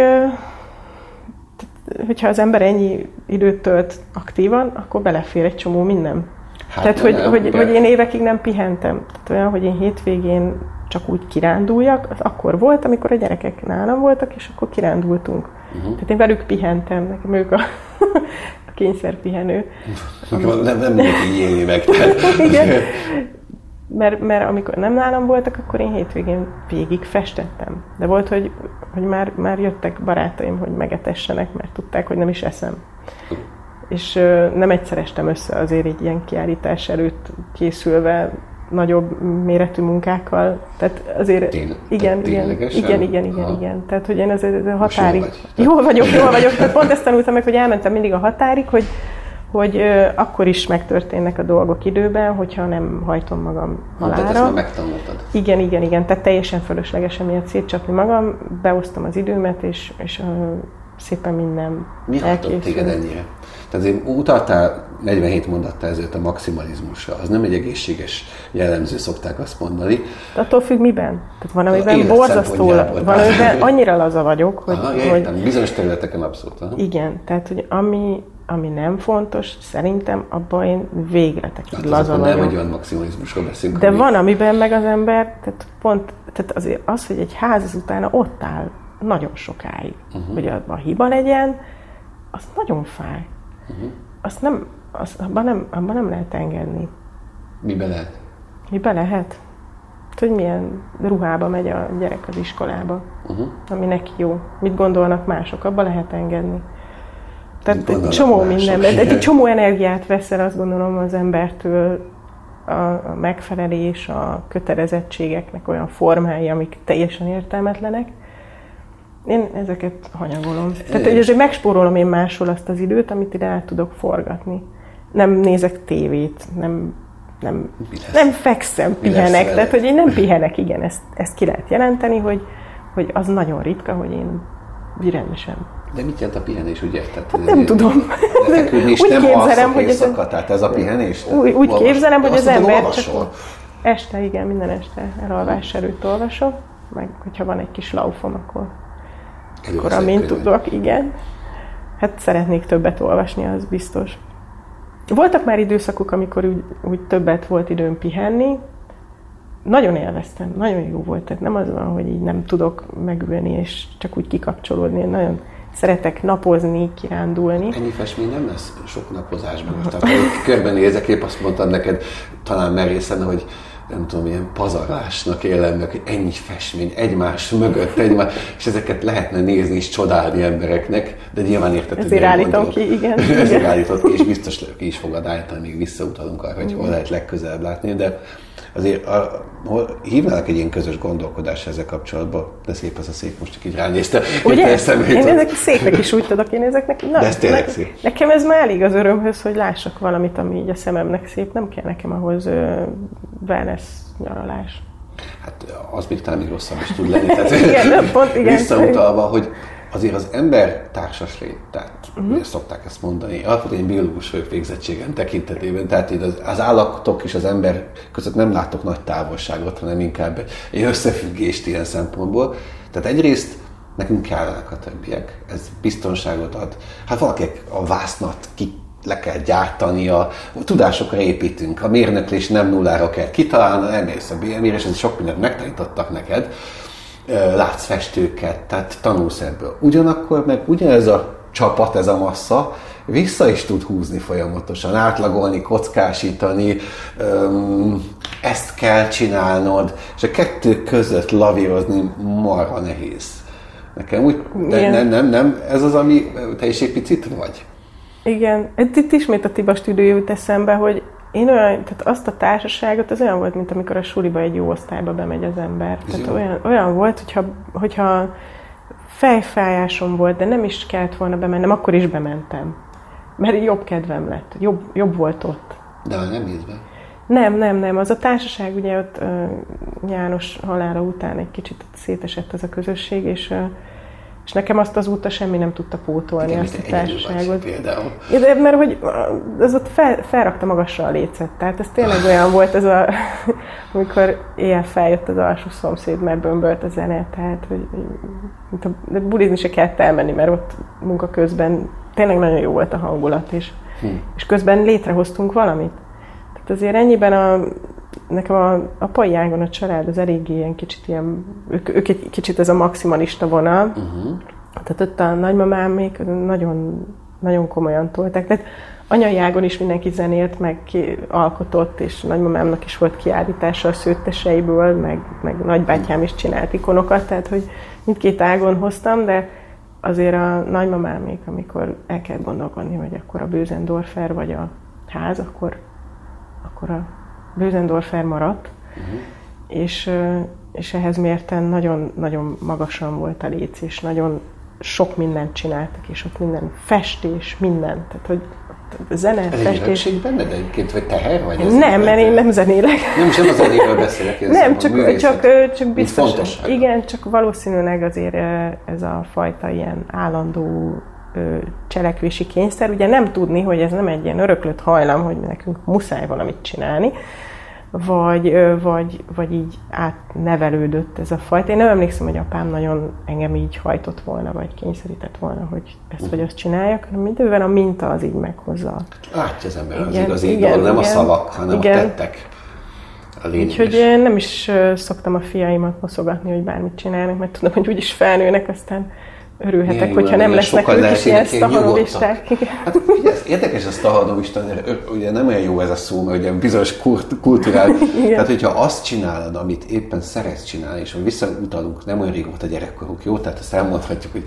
hogyha az ember ennyi időt tölt aktívan, akkor belefér egy csomó minden. Tehát, hogy én évekig nem pihentem. Tehát olyan, hogy én hétvégén csak úgy kiránduljak, az akkor volt, amikor a gyerekek nálam voltak, és akkor kirándultunk. Tehát én velük pihentem, nekem ők a kényszerpihenő. Nem mindenki élni meg. Igen. Mert amikor nem nálam voltak, akkor én hétvégén végig festettem. De volt, hogy már jöttek barátaim, hogy megetessenek, mert tudták, hogy nem is eszem. És nem egyszer estem össze azért egy ilyen kiállítás előtt készülve, nagyobb méretű munkákkal. Tehát azért igen. Tehát, hogy én azért a határig... Jól vagyok. Tehát pont ezt tanultam meg, hogy elmentem mindig a határig, hogy akkor is megtörténnek a dolgok időben, hogyha nem hajtom magam halára. Tehát ezt már megtanultad. Igen. Tehát teljesen fölöslegesen miatt szétcsapni magam, beosztom az időmet, és szépen minden mi hatott téged ennyire? Tehát én utaltál 47 mondattál ezelőtt a maximalizmusra. Az nem egy egészséges jellemző, szokták azt mondani. De attól függ miben? Tehát van, amiben borzasztó, van, amiben annyira laza vagyok, hogy bizonyos területeken abszolút. Igen, tehát hogy ami nem fontos, szerintem abban én végletekig laza vagyok. Nem egy olyan maximalizmusról beszélünk. De van, amiben meg az ember, tehát azért az, hogy egy ház utána ott áll nagyon sokáig, hogy abban hiba legyen, az nagyon fáj. Abban nem lehet engedni. Miben lehet? Miben lehet? Hogy milyen ruhába megy a gyerek az iskolába, ami neki jó. Mit gondolnak mások, abban lehet engedni. Tehát egy csomó minden, egy csomó energiát vesz el, azt gondolom, az embertől a megfelelés, a kötelezettségeknek olyan formái, amik teljesen értelmetlenek. Én ezeket hanyagolom. Tehát ezért megspórolom én máshol azt az időt, amit ide át tudok forgatni. Nem nézek tévét, nem fekszem, pihenek. Tehát, hogy én nem pihenek, igen, ezt ki lehet jelenteni, hogy az nagyon ritka, hogy én rendesen. De mit jelent a pihenés, ugye? Hát nem tudom. Úgy képzelem, hogy tehát ez a pihenés? Úgy képzelem, hogy az ember csak este, igen, minden este elalvás előtt olvasok, meg hogyha van egy kis laufom, akkor amint tudok, igen. Hát szeretnék többet olvasni, az biztos. Voltak már időszakok, amikor úgy többet volt időm pihenni. Nagyon élveztem, nagyon jó volt. Tehát nem az van, hogy így nem tudok megülni, és csak úgy kikapcsolódni. Én nagyon szeretek napozni, kirándulni. Ennyi festmény nem lesz sok napozásban. Tehát körbenézek, épp azt mondtam neked, talán merészen, hogy nem tudom, ilyen pazarlásnak élem meg, hogy ennyi festmény egymás mögött, és ezeket lehetne nézni és csodálni embereknek, de nyilván érted, hogy ezért állítom ki, igen. Ezért állított ki, és biztos ki is fogad állítani, még visszautalunk arra, hogy hol lehet legközelebb látni, de azért hívnálak egy ilyen közös gondolkodásra ezzel kapcsolatban, de szép ez a szék, most csak így ránéztem. Ugye? Én ezek a széknek is úgy tudok, én ezeknek... De ez tényleg szép. Nekem ez már elég az örömhöz, hogy lássak valamit, ami így a szememnek szép. Nem kell nekem ahhoz wellness nyaralás. Hát az még talán még rosszabb is tud lenni. Tehát igen, pont igen. Visszautalva, hogy azért az ember társas lét, tehát szokták ezt mondani, alapvetően egy biológus vagyok végzettségem tekintetében, tehát az állatok és az ember között nem látok nagy távolságot, hanem inkább egy összefüggést ilyen szempontból. Tehát egyrészt nekünk kellenek a többiek, ez biztonságot ad. Hát valakinek a vásznat le kell gyártani, a tudásokra építünk, a mérnöklés nem nullára kell kitalálni, elmész a BM-re, és ez sok mindent megtanítottak neked, látsz festőket, tehát tanulsz ebből. Ugyanakkor meg ugyanez a csapat, ez a massza vissza is tud húzni folyamatosan, átlagolni, kockásítani, ezt kell csinálnod, és a kettő között lavírozni marha nehéz. Nekem úgy, nem, ez az, ami te is egy picit vagy? Igen, itt ismét a Tiba stúdió jut eszembe, hogy én tehát azt a társaságot, az olyan volt, mint amikor a suliba egy jó osztályba bemegy az ember. Tehát olyan volt, hogyha fejfájásom volt, de nem is kellett volna bemennem, akkor is bementem. mert jobb kedvem lett, jobb volt ott. De nem íz be? Nem. Az a társaság, ugye ott János halála után egy kicsit szétesett ez a közösség, és nekem azt azóta semmi nem tudta pótolni. Igen, azt a társaságot. Ja, de mert hogy az ott felrakta magasra a lécet. Tehát ez tényleg olyan volt, amikor éjjel feljött az alsó szomszéd, mert bömbölt a zene. Tehát, hogy de bulizni se kellett elmenni, mert ott munka közben tényleg nagyon jó volt a hangulat, és közben létrehoztunk valamit. Tehát azért ennyiben nekem a apai ágon a család az eléggé ilyen kicsit ilyen, ők egy kicsit ez a maximalista vonal. Tehát ott a nagymamámék nagyon, nagyon komolyan tolták. Tehát anyai ágon is mindenki zenélt, meg alkotott, és nagymamámnak is volt kiállítása a szőtteseiből, meg nagybátyám is csinált ikonokat, tehát hogy mindkét ágon hoztam, de azért a nagymamámék, amikor el kell gondolkodni, hogy akkor a Bösendorfer vagy a ház, akkor a Bösendorfer maradt, és ehhez mérten nagyon, nagyon magasan volt a léc, és nagyon sok mindent csináltak, és ott minden festés, minden. Tehát, hogy zene, ez festés. Ez egy örökség benned egyébként, vagy teher? Vagy nem, mert én nem zenélek. Nem is a zenéről beszélek. Nem, csak biztos. Igen, csak valószínűleg azért ez a fajta ilyen állandó cselekvési kényszer. Ugye nem tudni, hogy ez nem egy ilyen öröklött hajlam, hogy nekünk muszáj valamit csinálni, vagy így átnevelődött ez a fajta. Én nem emlékszem, hogy apám nagyon engem így hajtott volna, vagy kényszerített volna, hogy ezt vagy azt csináljak, hanem időben a minta az így meghozza. Látja az ember az igazi idő, nem a szavak, hanem a tettek. Úgyhogy én nem is szoktam a fiaimat mosogatni, hogy bármit csinálnak, mert tudom, hogy úgyis felnőnek, aztán örülhetek, hogyha nem lesznek ők is ilyen sztahadovisták. Hát érdekes a sztahadomista, ugye nem olyan jó ez a szó, mert ugye bizonyos kulturális. Tehát, hogyha azt csinálod, amit éppen szeretsz csinálni, és hogy visszautalunk, nem olyan régóta gyerekkorunk, jó? Tehát ezt elmondhatjuk, hogy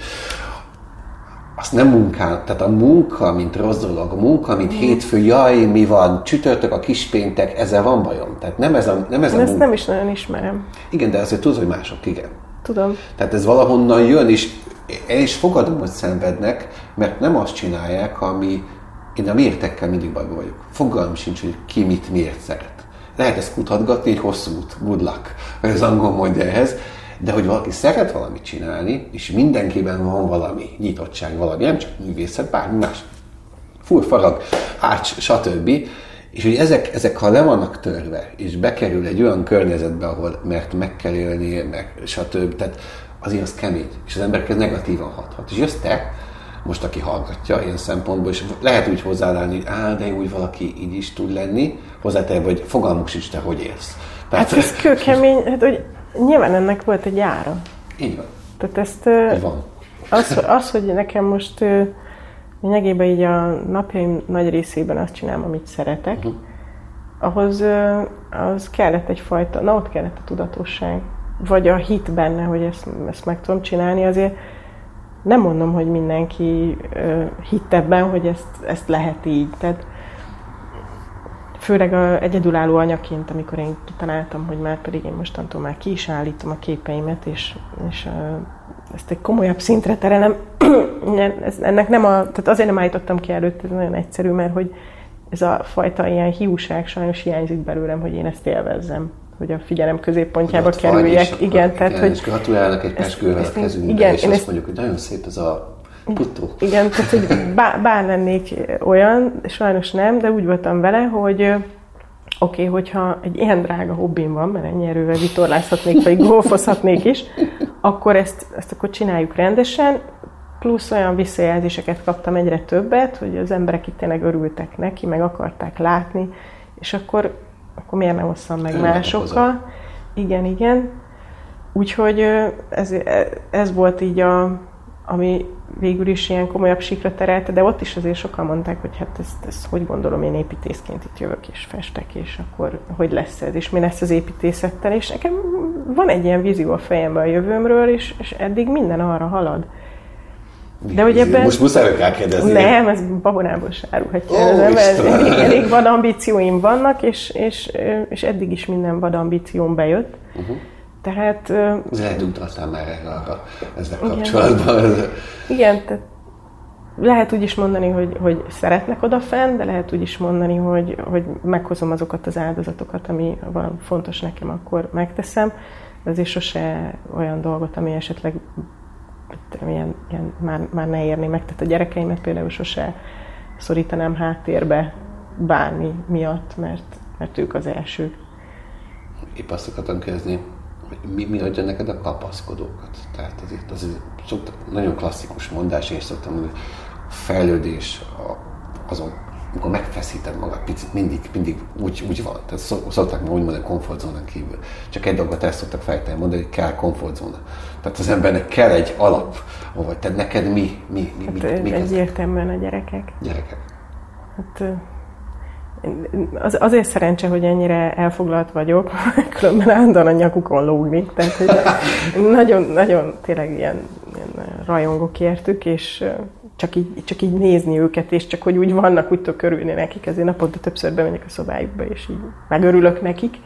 azt nem munkál, tehát a munka, mint rossz dolog, a munka, mint hétfő, jaj, mi van, csütörtök, a kispéntek, ezzel van bajom. Tehát nem ez a munka. Ezt nem is nagyon ismerem. Igen, de azért tudod, hogy mások, igen. Tudom. Tehát ez valahonnan jön, és én is fogadom, hogy szenvednek, mert nem azt csinálják, ami... Én a mértekkel mindig bajban vagyok. Fogalmam sincs, hogy ki mit miért szeret. Lehet ezt kutatgatni, egy hosszú út, good luck, hogy az angol mondja ehhez, de hogy valaki szeret valamit csinálni, és mindenkiben van valami nyitottság, valami, nem csak művészet, bármi más. Fúr, farag, ács, stb. És hogy ezek ha le vannak törve, és bekerül egy olyan környezetbe, ahol mert meg kell élni, meg stb. Tehát azért az kemény, és az emberek ez negatívan hathat. És jössz te, most aki hallgatja ilyen szempontból, és lehet úgy hozzáállni, hogy de úgy valaki így is tud lenni, hozzátehetve, hogy fogalmuk sincs te, hogy élsz. Tehát, hát ez kőkemény, hát hogy nyilván ennek volt egy ára. Így van. Tehát ezt, van. Az, hogy nekem most lényegében így a napjaim nagy részében azt csinálom, amit szeretek, ahhoz az kellett egyfajta, ott kellett a tudatosság, vagy a hit benne, hogy ezt meg tudom csinálni. Azért nem mondom, hogy mindenki hitt ebben, hogy ezt lehet így. Tehát főleg egyedülálló anyaként, amikor én kitaláltam, hogy már pedig én mostantól már ki is állítom a képeimet, és ezt egy komolyabb szintre terelem. Ennek nem tehát azért nem állítottam ki előtt, ez nagyon egyszerű, mert hogy ez a fajta ilyen hiúság sajnos hiányzik belőlem, hogy én ezt élvezzem, hogy a figyelem középpontjába kerüljek. Igen, tehát hogy... És gratulálnak egy peskővel a kezünkbe, és azt mondjuk, hogy nagyon szép ez a puttó. Igen, tehát hogy bár lennék olyan, sajnos nem, de úgy voltam vele, hogy oké, hogyha egy ilyen drága hobbim van, mert ennyi erővel vitorlázhatnék, vagy golfozhatnék is, akkor ezt akkor csináljuk rendesen, plusz olyan visszajelzéseket kaptam egyre többet, hogy az emberek itt tényleg örültek neki, meg akarták látni, és akkor miért nem osszam meg másokkal. Igen. Úgyhogy ez volt így ami végül is ilyen komolyabb síkra terelte, de ott is azért sokan mondták, hogy hát ezt hogy gondolom, én építészként itt jövök és festek, és akkor hogy lesz ez, és mi lesz az építészettel, és nekem van egy ilyen vízió a fejemben a jövőmről, és eddig minden arra halad. De hogy ebben... Most muszáj rákérdezni. Nem, ez babonából se árulhatja. Elég vad ambícióim vannak, és eddig is minden vad ambícióm bejött. Tehát... Ez lehet utaltál már erre arra ezzel kapcsolatban. Igen, tehát lehet úgy is mondani, hogy szeretnek odafenn, de lehet úgy is mondani, hogy meghozom azokat az áldozatokat, ami van fontos nekem, akkor megteszem. De azért sose olyan dolgot, ami esetleg ilyen már ne érné meg. Tehát a gyerekeimet például sose szorítanám háttérbe bármi miatt, mert ők az elsők. Épp azt akartam kérdezni, hogy mi adja neked a kapaszkodókat? Tehát azért nagyon klasszikus mondás, és szoktam mondani, a fejlődés azon, amikor megfeszíted magad picit, mindig úgy van. Tehát szokták ma úgy mondani, komfortzónán kívül. Csak egy dolgot el szoktak fejteni mondani, hogy kell komfortzóna. Tehát az embernek kell egy alap, vagy te neked mi egyértelműen a gyerekek. Gyerekek. Hát, azért szerencse, hogy ennyire elfoglalt vagyok, különben állandóan a nyakukon lógnék. Tehát, hogy nagyon tényleg ilyen rajongok értük, és csak így nézni őket, és csak hogy úgy vannak, úgy tudok örülni nekik, ezért naponta többször bemegyek a szobájukba, és így megörülök nekik.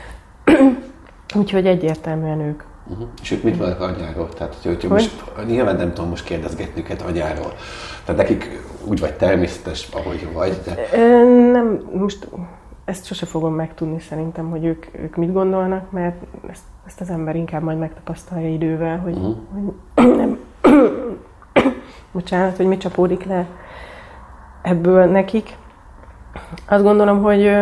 Úgyhogy egyértelműen ők. És ők mit vannak anyáról? Tehát, hogy most, nyilván nem tudom most kérdezgetni őket anyáról. Tehát nekik úgy vagy természetes, ahogy vagy, de... Nem, most ezt sose fogom megtudni szerintem, hogy ők mit gondolnak, mert ezt az ember inkább majd megtapasztalja idővel, hogy nem... Bocsánat, hogy mi csapódik le ebből nekik. Azt gondolom,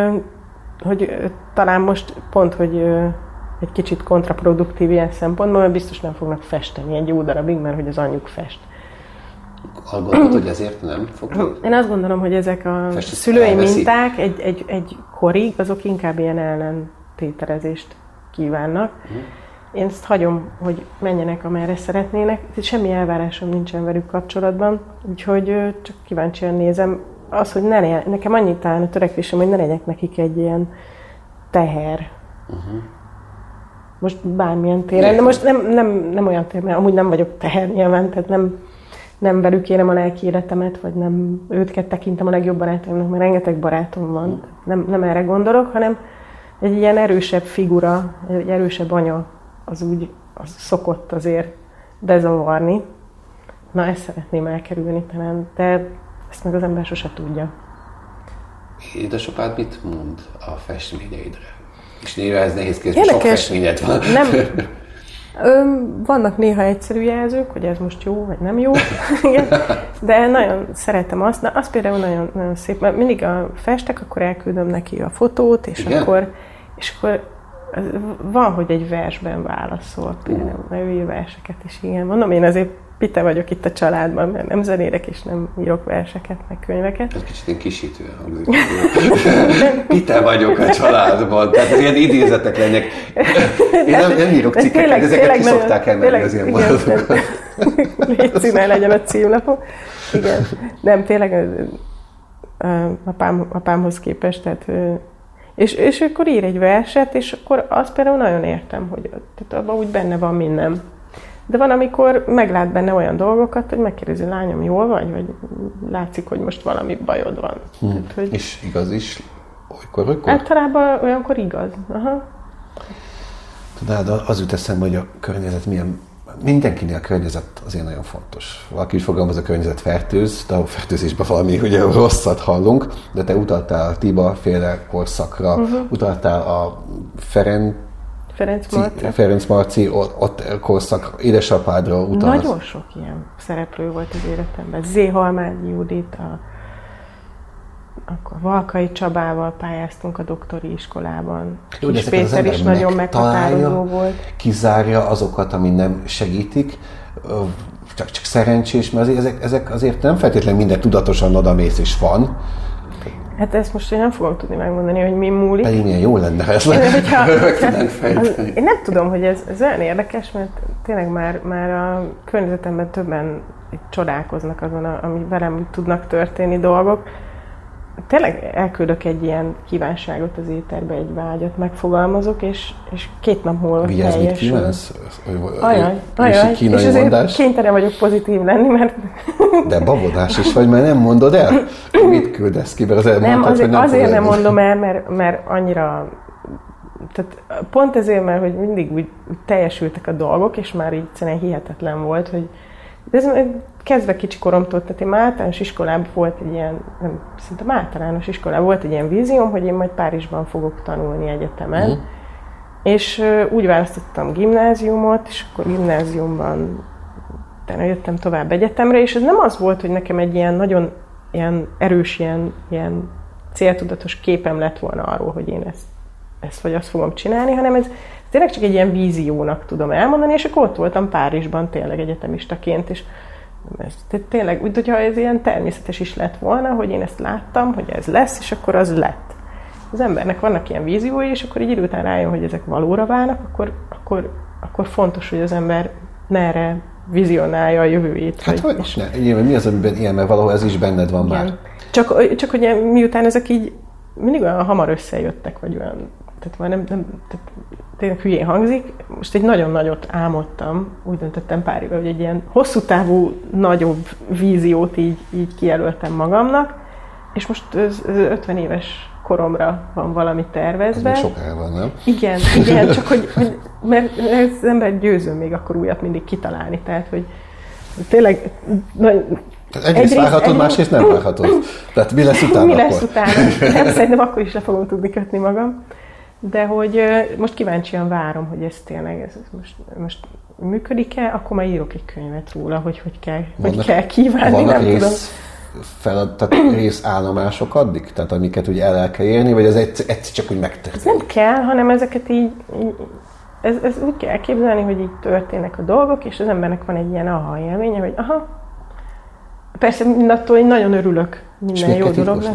hogy talán most pont, hogy egy kicsit kontraproduktív ilyen szempontból, mert biztos nem fognak festeni egy jó darabig, mert hogy az anyjuk fest. Gondolod, hogy ezért nem fognak? Én azt gondolom, hogy ezek a szülői minták egy korig, azok inkább ilyen ellentételezést kívánnak. Én ezt hagyom, hogy menjenek, amerre szeretnének. Semmi elvárásom nincsen velük kapcsolatban, úgyhogy csak kíváncsian nézem. Az, hogy nekem annyit talán a törekvésem, hogy ne legyek nekik egy ilyen teher. Most bármilyen téren, de most nem olyan téren, mert amúgy nem vagyok teher nyilván, tehát nem velük élem a lelki életemet, vagy nem őket tekintem a legjobb barátaimnak, mert rengeteg barátom van. Nem erre gondolok, hanem egy ilyen erősebb figura, egy erősebb anya, az szokott azért bezavarni. Na, ezt szeretném elkerülni talán, de ezt meg az ember sose tudja. Édesapád mit mond a festményeidre? És néha ez nehéz kérdés, sok festményed van. Vannak néha egyszerű jelzők, hogy ez most jó, vagy nem jó, de nagyon szeretem azt. Az például nagyon, nagyon szép, mert mindig a festek, akkor elküldöm neki a fotót, és akkor van, hogy egy versben válaszol, például, mert ő ír verseket is, igen. Mondom, én azért pite vagyok itt a családban, mert nem zenélek, és nem írok verseket, meg könyveket. Ez kicsit ilyen kisítően hangzik. Pite vagyok a családban, tehát az ilyen idézetek lennek. Én nem írok cikkeket, ezeket ki szokták emelni az ilyen mondatokat. Légy színe legyen a címlapom. Igen, nem, tényleg apámhoz képest, tehát... És akkor ír egy verset, és akkor azt például nagyon értem, hogy tehát abban úgy benne van minden. De van, amikor meglát benne olyan dolgokat, hogy megkérdezi, lányom, jól vagy látszik, hogy most valami bajod van. Tehát, hogy... És igaz is? Olykor? Általában olyankor igaz. Aha. Tudod, az jut eszembe, hogy a környezet milyen... Mindenkinél a környezet azért nagyon fontos. Valaki úgy fogalmaz, a környezet fertőz, de a fertőzésben valami ugye rosszat hallunk, de te utaltál a Tiba-féle korszakra, utaltál a Ferenc Marci ott korszak, édesapádra utalsz. Nagyon sok ilyen szereplő volt az életemben. Zéhalmádi Judit, akkor Valkai Csabával pályáztunk a doktori iskolában. Kis Péter is nagyon meghatározó volt. Kizárja azokat, ami nem segítik, csak szerencsés, mert ezek azért nem feltétlenül minden tudatosan odamész és van. Hát ezt most én nem fogom tudni megmondani, hogy mi múlik. Pedig milyen jó lenne, ha ezt meg tudnánk fejteni. Én nem tudom, hogy ez olyan érdekes, mert tényleg már a környezetemben többen csodálkoznak azon, ami velem tudnak történni dolgok. Tényleg elküldök egy ilyen kívánságot az éterbe, egy vágyat megfogalmazok, és 2 nap múlva teljesül. Mit kívánsz? Ajaj, és azért kénytelen vagyok pozitív lenni, mert... De babodás is vagy, mert nem mondod el? Mit küldesz ki? Azért nem mondom el, mert annyira... Tehát pont ezért, mert hogy mindig úgy teljesültek a dolgok, és már így egyszerűen hihetetlen volt, hogy De ez kezdve kicsi koromtól, tehát én általános iskolában volt egy ilyen, nem, szinte általános iskolában volt egy ilyen vízióm, hogy én majd Párizsban fogok tanulni egyetemen. És úgy választottam gimnáziumot, és akkor gimnáziumban utána jöttem tovább egyetemre, és ez nem az volt, hogy nekem egy ilyen nagyon ilyen erős, ilyen céltudatos képem lett volna arról, hogy én ezt vagy azt fogom csinálni, hanem ez tényleg csak egy ilyen víziónak tudom elmondani, és akkor ott voltam Párizsban tényleg egyetemistaként, és ez tényleg úgy, hogyha ez ilyen természetes is lett volna, hogy én ezt láttam, hogy ez lesz, és akkor az lett. Az embernek vannak ilyen víziói, és akkor egy idő után rájön, hogy ezek valóra válnak, akkor fontos, hogy az ember merre vizionálja a jövőjét. Hát hogy ne, mi az, amiben ilyen, mert valahol ez is benned van. Igen. Már. Csak hogy miután ezek így mindig olyan hamar összejöttek, vagy olyan, tehát már nem tehát tényleg hülyén hangzik. Most egy nagyon nagyot álmodtam, úgy döntöttem pár éve, hogy egy ilyen hosszú távú, nagyobb víziót így kijelöltem magamnak, és most az 50 éves koromra van valami tervezve. Ez még sokáig van, nem? Igen, csak hogy mert az ember győző még akkor újat mindig kitalálni, tehát hogy tényleg... Egyrészt várhatod, másrészt nem várhatod. Tehát mi lesz utána? Mi lesz utána? Nem, szerintem akkor is le fogom tudni kötni magam. De hogy most kíváncsian várom, hogy ez tényleg ez most működik-e, akkor már írok egy könyvet róla, hogy kell kívánni, nem tudom. Tehát részállomások addig? Tehát amiket ugye el kell érni, vagy ez egyszer csak úgy megtörténik? Ez nem kell, hanem ezeket így ez úgy kell elképzelni, hogy így történnek a dolgok, és az embernek van egy ilyen aha élménye, hogy aha, persze mindattól én nagyon örülök minden jó dolognak.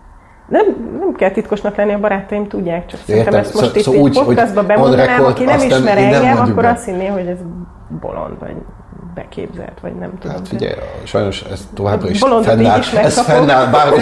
Nem kell titkosnak lenni, a barátaim tudják, csak szerintem ezt most itt egy podcastban bemondanám, aki nem ismer engem, akkor azt hinné, hogy ez bolond, vagy beképzelt, vagy nem tudom. Hát figyelj, sajnos ez továbbra is fennáll bármi.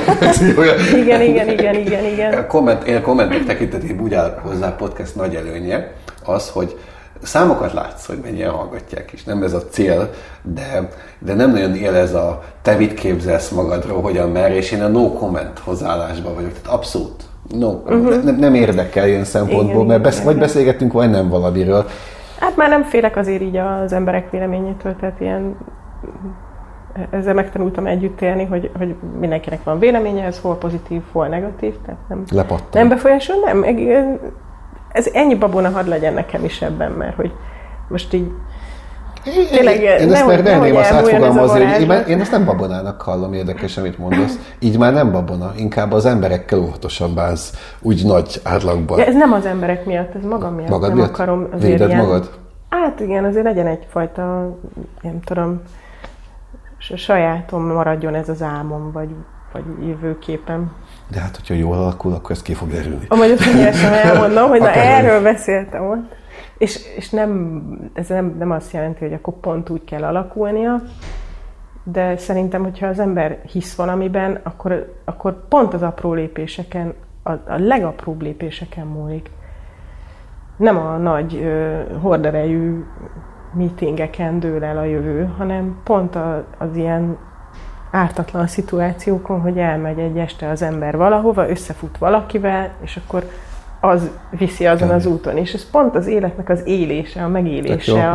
Igen. Én a kommentek tekintetében úgy áll hozzá a podcast nagy előnye az, hogy számokat látsz, hogy mennyien hallgatják is. Nem ez a cél, de nem nagyon él ez a te mit képzelsz magadról, hogyan merre, és én a no comment hozzáállásban vagyok. Tehát abszolút no comment. Nem érdekel ilyen szempontból, mert vagy beszélgettünk, vagy nem valamiről. Hát már nem félek azért így az emberek véleményétől, tehát ilyen ezzel megtanultam együtt élni, hogy mindenkinek van véleménye, ez hol pozitív, hol negatív, tehát nem befolyásol, nem. Ez ennyi babona hadd legyen nekem is ebben, mert hogy most így tényleg én ezt merném azt átfogalmazni, hogy én ezt nem babonának hallom, érdekes, amit mondasz. Így már nem babona, inkább az emberekkel óvatosan bánsz, úgy nagy átlagban. Ja, ez nem az emberek miatt, ez magam miatt. Magad nem miatt? Akarom azért véded ilyen, magad? Hát igen, azért legyen egyfajta, nem tudom, sajátom maradjon ez az álmom, vagy jövőképem. De hát, hogyha jól alakul, akkor ez ki fog derülni. Amúgy azt nyilván elmondom, hogy erről beszéltem ott. És ez nem azt jelenti, hogy akkor pont úgy kell alakulnia, de szerintem, hogyha az ember hisz valamiben, akkor pont az apró lépéseken, a legapróbb lépéseken múlik. Nem a nagy horderejű meetingeken dől el a jövő, hanem pont az ilyen ártatlan szituációkon, hogy elmegy egy este az ember valahova, összefut valakivel, és akkor az viszi azon az úton. És ez pont az életnek az élése, a megélése.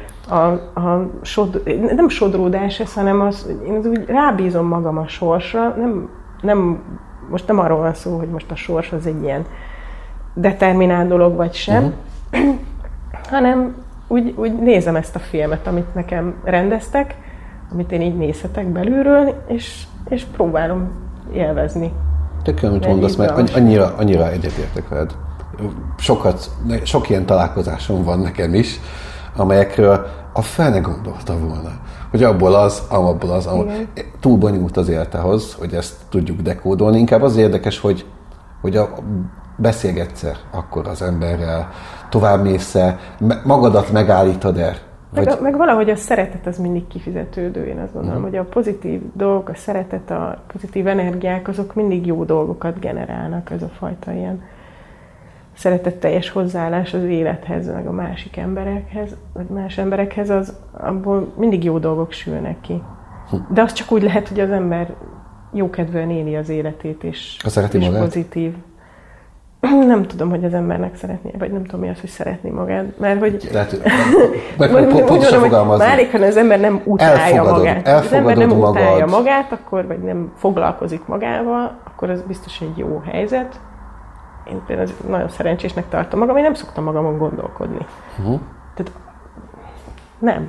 Nem sodródás ez, hanem én az úgy rábízom magam a sorsra. Most nem arról van szó, hogy most a sors az egy ilyen determinált dolog, vagy sem, hanem úgy nézem ezt a filmet, amit nekem rendeztek, amit én így nézhetek belülről, és próbálom élvezni. Tök jó, amit mondasz, mert annyira egyetértek veled. Sok ilyen találkozásom van nekem is, amelyekről a fene gondolta volna, hogy abból az. Túl bonyolult az élet ahhoz, hogy ezt tudjuk dekódolni. Inkább az érdekes, hogy beszélgetsz akkor az emberrel, továbbmész-e, magadat megállítod-e? Meg valahogy a szeretet az mindig kifizetődő, én azt gondolom, hogy a pozitív dolgok, a szeretet, a pozitív energiák, azok mindig jó dolgokat generálnak, ez a fajta ilyen szeretetteljes hozzáállás az élethez, meg a másik emberekhez, vagy más emberekhez, abból mindig jó dolgok sülnek ki. De az csak úgy lehet, hogy az ember jókedvűen éli az életét, és pozitív. Nem tudom, hogy az embernek szeretné, vagy nem tudom mi az, hogy szeretné magát, mert hogy... Pontosan fogalmazni. Már ha az ember nem utálja magát. Az ember nem utálja magát, akkor, vagy nem foglalkozik magával, akkor az biztos egy jó helyzet. Én például nagyon szerencsésnek tartom magam, én nem szoktam magamon gondolkodni. Tehát nem.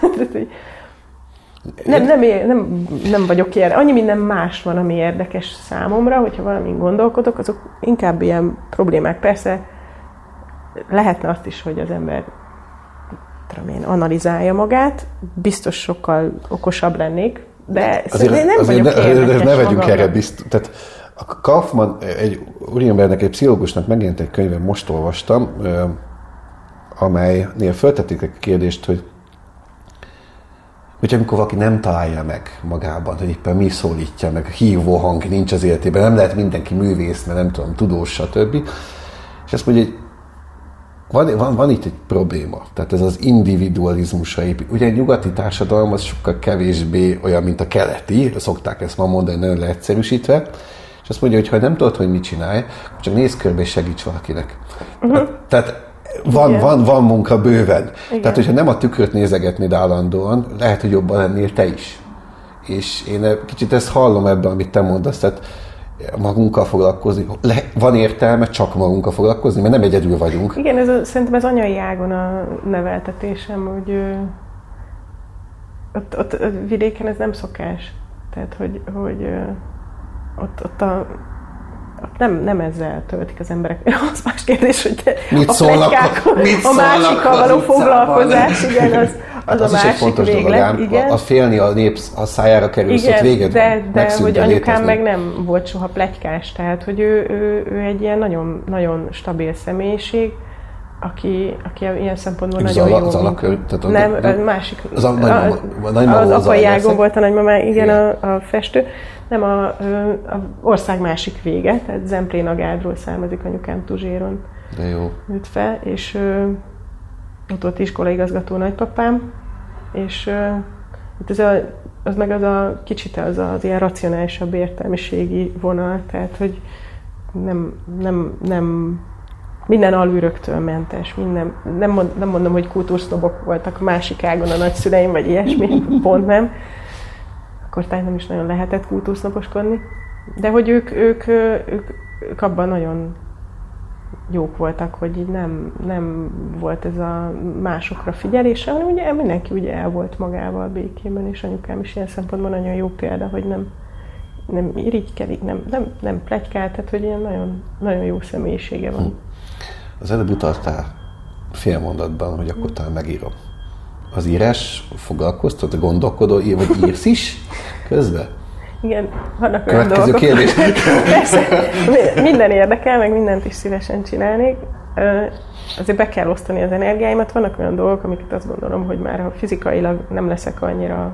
Nem vagyok ilyen. Annyi minden más van, ami érdekes számomra, hogyha valamin gondolkodok, azok inkább ilyen problémák. Persze lehetne azt is, hogy az ember analizálja magát, biztos sokkal okosabb lennék, de azért, nem vagyok érdekes ne vegyünk magamra. erre biztos. Tehát a Kaufman, egy úriembernek, egy pszichológusnak megjelent egy könyve, most olvastam, amelynél föltették egy kérdést, hogy amikor valaki nem találja meg magában, hogy éppen mi szólítja meg, hívó hang nincs az életében, nem lehet mindenki művész, mert nem tudom, tudós, stb. És azt mondja, hogy van itt egy probléma. Tehát ez az individualizmusra épít. Ugye egy nyugati társadalom az sokkal kevésbé olyan, mint a keleti, szokták ezt ma mondani, nagyon leegyszerűsítve, és azt mondja, hogy ha nem tudod, hogy mit csinálj, csak nézz körbe és segíts valakinek. Tehát van munka bőven. Igen. Tehát, hogyha nem a tükröt nézegetnéd állandóan, lehet, hogy jobban lennél te is. És én kicsit ezt hallom ebben, amit te mondasz, tehát magunkkal foglalkozni. Van értelme csak magunkkal foglalkozni, mert nem egyedül vagyunk. Igen, szerintem ez anyai ágon a neveltetésem, hogy ott vidéken ez nem szokás. Tehát, hogy ott nem ezzel töltik az emberek. Az más kérdés, hogy a pletykák, a másikkal való foglalkozás, igen, az a másik véglet. Igen. A félni a szájára kerülsz, ott véged van. De hogy anyukám meg nem volt soha pletykás, tehát hogy ő egy ilyen nagyon, nagyon stabil személyiség, aki ilyen szempontból nagyon jó. Az alakör? Nem, a másik. Az apai ágon volt a nagymamá, igen, a festő. Nem, a ország másik vége, tehát Zemplénagádról származik anyukám, Tuzséron. De jó. Nőtt fel, és ott volt iskolaigazgató nagypapám, és az meg kicsit az ilyen racionálisabb értelmiségi vonal, tehát hogy nem minden alűröktől mentes, nem mondom, hogy kultúrsznobok voltak másik ágon a nagyszüleim, vagy ilyesmi, pont nem. Akkor tehát nem is nagyon lehetett kultúrsznoboskodni. De hogy ők abban nagyon jók voltak, hogy így nem volt ez a másokra figyelése, hanem ugye mindenki ugye el volt magával békében, és anyukám is ilyen szempontból nagyon jó példa, hogy nem irigykedik, nem pletykált, tehát hogy ilyen nagyon, nagyon jó személyisége van. Az előbb utaltál fél mondatban, hogy akkor talán megírom. Az írás foglalkoztat, gondolkodó, vagy írsz is közben? Igen, vannak olyan dolgok. Kérdés. Persze, minden érdekel, meg mindent is szívesen csinálnék. Azért be kell osztani az energiáimat. Vannak olyan dolgok, amiket azt gondolom, hogy már ha fizikailag nem leszek annyira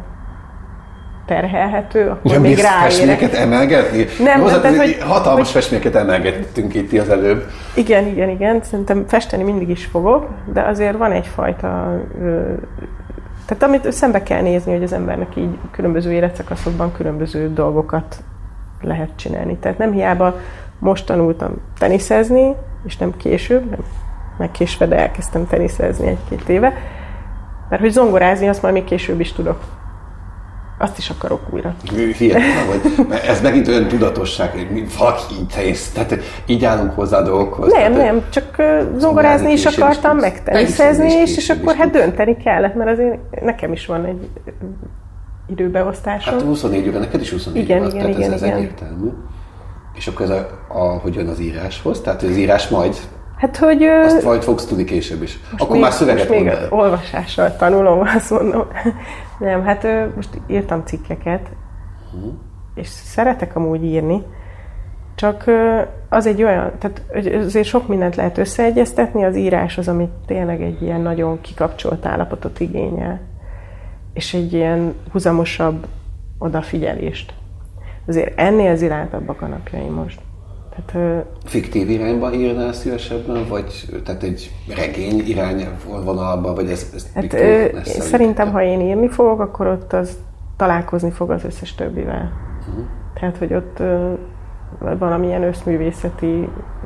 terhelhető, akkor még ráérek. Festményeket emelgetni? Nem, tehát, hatalmas festményeket emelgettünk itt az előbb. Igen. Szerintem festeni mindig is fogok, de azért van egyfajta... Tehát amit szembe kell nézni, hogy az embernek így különböző életszakaszokban különböző dolgokat lehet csinálni. Tehát nem hiába most tanultam teniszezni, és nem később, nem megkésve, de elkezdtem teniszezni 1-2 éve, mert hogy zongorázni azt majd még később is tudok. Azt is akarok újra. Hihetetlen vagy. Ez megint olyan tudatosság, hogy valaki így teljesen, tehát így állunk hozzá a dolgokhoz. Nem, csak zongorázni is akartam, meg teniszezni, és akkor hát dönteni kellett, mert azért nekem is van egy időbeosztásom. Hát 24 óra, neked is 24 óra, tehát ez egyértelmű. És akkor ez hogy jön az íráshoz? Tehát az írás majd... Hát, hogy... Azt majd fogsz tudni később is. Akkor már szöveget mondd el. Még olvasással tanulom, azt mondom. Nem, hát most írtam cikkeket, és szeretek amúgy írni, csak az egy olyan, tehát azért sok mindent lehet összeegyeztetni, az írás az, amit tényleg egy ilyen nagyon kikapcsolt állapotot igényel, és egy ilyen huzamosabb odafigyelést. Azért ennél ziráltabbak a napjaim most. Tehát, fiktív irányba írnál szívesebben, vagy tehát egy regény irányvonalban, vagy ez hát, szerintem, ha én írni fogok, akkor ott az találkozni fog az összes többivel. Tehát, hogy ott valamilyen összművészeti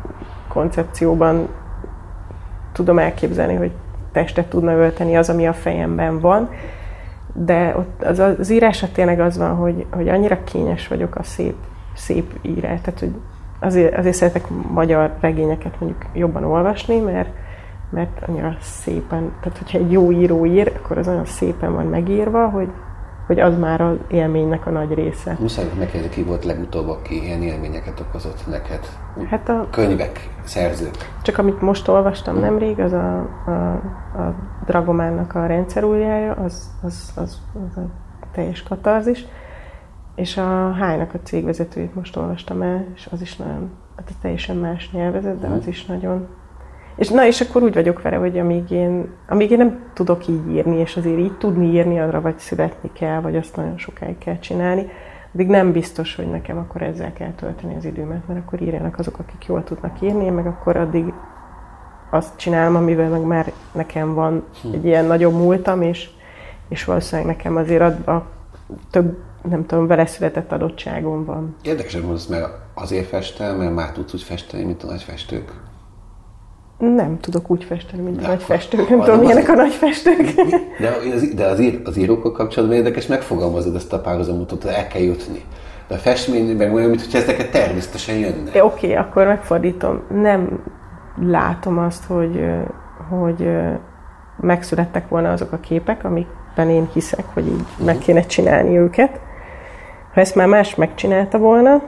koncepcióban tudom elképzelni, hogy testet tudna ölteni az, ami a fejemben van, de ott az írásra tényleg az van, hogy annyira kényes vagyok a szép írás. Tehát, hogy azért szeretek magyar regényeket mondjuk jobban olvasni, mert annyira szépen, tehát hogyha egy jó író ír, akkor az olyan szépen van megírva, hogy az már az élménynek a nagy része. Muszáj megkérdezni, ki volt legutóbb, aki ilyen élményeket okozott neked? Hát könyvek, szerzők. Csak amit most olvastam nemrég, az a Dragománnak a Rendszerújjája, az a teljes katarzis. És a Hájnak a cégvezetőjét most olvastam el, és az is nagyon, hát teljesen más nyelvezet, de az is nagyon... És akkor úgy vagyok vele, hogy amíg én nem tudok így írni, és azért így tudni írni, arra vagy születni kell, vagy azt nagyon sokáig kell csinálni, addig nem biztos, hogy nekem akkor ezzel kell tölteni az időmet, mert akkor írjanak azok, akik jól tudnak írni, én meg akkor addig azt csinálom, amivel meg már nekem van egy ilyen nagyobb múltam, és valószínűleg nekem azért a több, nem tudom, vele született adottságom van. Érdekes, hogy mondasz, mert azért festel, mert már tudsz úgy festeni, mint a nagy festők. Nem tudok úgy festeni, mint a nagy festők. Nem tudom, milyenek a nagy festők. De az írókkal kapcsolatban érdekes, megfogalmazod ezt a párhuzamot, hogy el kell jutni. De a festményben olyan, mintha ezeket természetesen jönne. Oké, akkor megfordítom. Nem látom azt, hogy megszülettek volna azok a képek, amikben én hiszek, hogy így meg kéne csinálni őket. Ha ezt már más megcsinálta volna,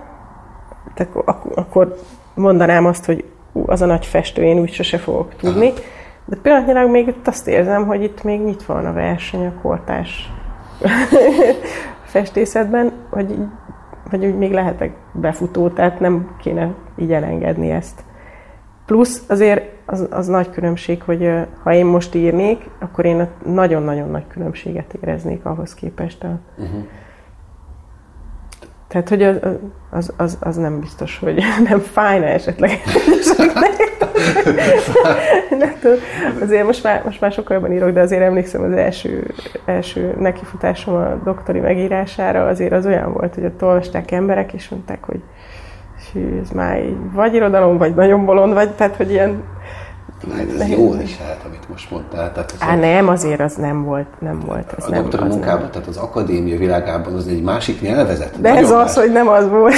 akkor mondanám azt, hogy az a nagy festő, én úgy sose fogok tudni. De pillanatnyilag még itt azt érzem, hogy itt még nyitva van a verseny a kortárs festészetben, hogy úgy még lehetek befutó, tehát nem kéne így elengedni ezt. Plusz azért az nagy különbség, hogy ha én most írnék, akkor én nagyon-nagyon nagy különbséget éreznék ahhoz képest. Tehát, hogy az nem biztos, hogy nem fájna esetleg. Nem tudom. Azért most már sokkal jobban írok, de azért emlékszem az első nekifutásom a doktori megírására, azért az olyan volt, hogy ott olvasták emberek, és mondták, hogy ez már vagy irodalom, vagy nagyon bolond vagy, tehát, hogy ilyen... Ez jól is lehet, amit most mondtál. Nem, azért az nem volt. A doktori munkában, tehát az akadémia világában az egy másik nyelvezet. De ez az, hogy nem az volt.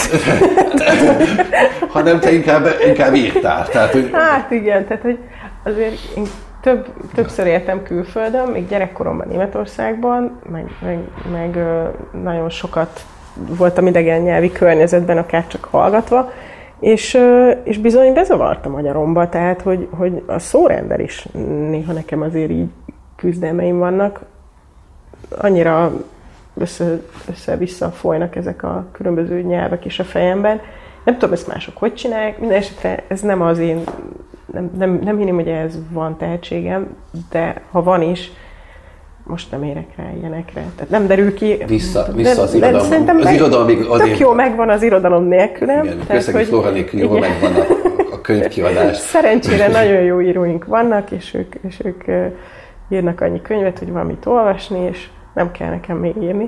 Hanem te inkább írtál. Tehát, hogy... Hát igen, tehát hogy azért én többször éltem külföldön, még gyerekkoromban Németországban, meg nagyon sokat voltam idegen nyelvi környezetben, akár csak hallgatva, és bizony bezavart a magyaromba, tehát hogy a szórenddel is néha nekem azért így küzdelmeim vannak. Annyira össze-vissza folynak ezek a különböző nyelvek is a fejemben. Nem tudom, ezt mások hogy csinálják, minden esetre ez nem az én, nem hinném, hogy ez van tehetségem, de ha van is, most nem érek rá ilyenekre. Tehát nem derül ki. Vissza az irodalom. Szerintem az irodalom még tök jó megvan az irodalom nélkülem. Igen, Kőszegi Flóra nélkül jól megvan a könyvkiadás. Szerencsére nagyon jó íróink vannak, és ők írnak annyi könyvet, hogy valamit olvasni, és nem kell nekem még írni.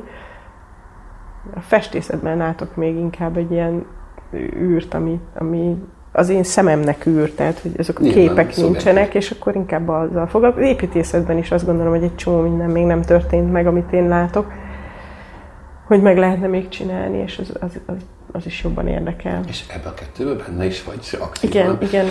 A festészetben látok még inkább egy ilyen űrt, ami az én szememnek űr, tehát hogy ezek a képek nincsenek, és akkor inkább azzal foglalkozom. Az építészetben is azt gondolom, hogy egy csomó minden még nem történt meg, amit én látok, hogy meg lehetne még csinálni, és az is jobban érdekel. És ebben a kettőben benne is vagy aktívan. Igen.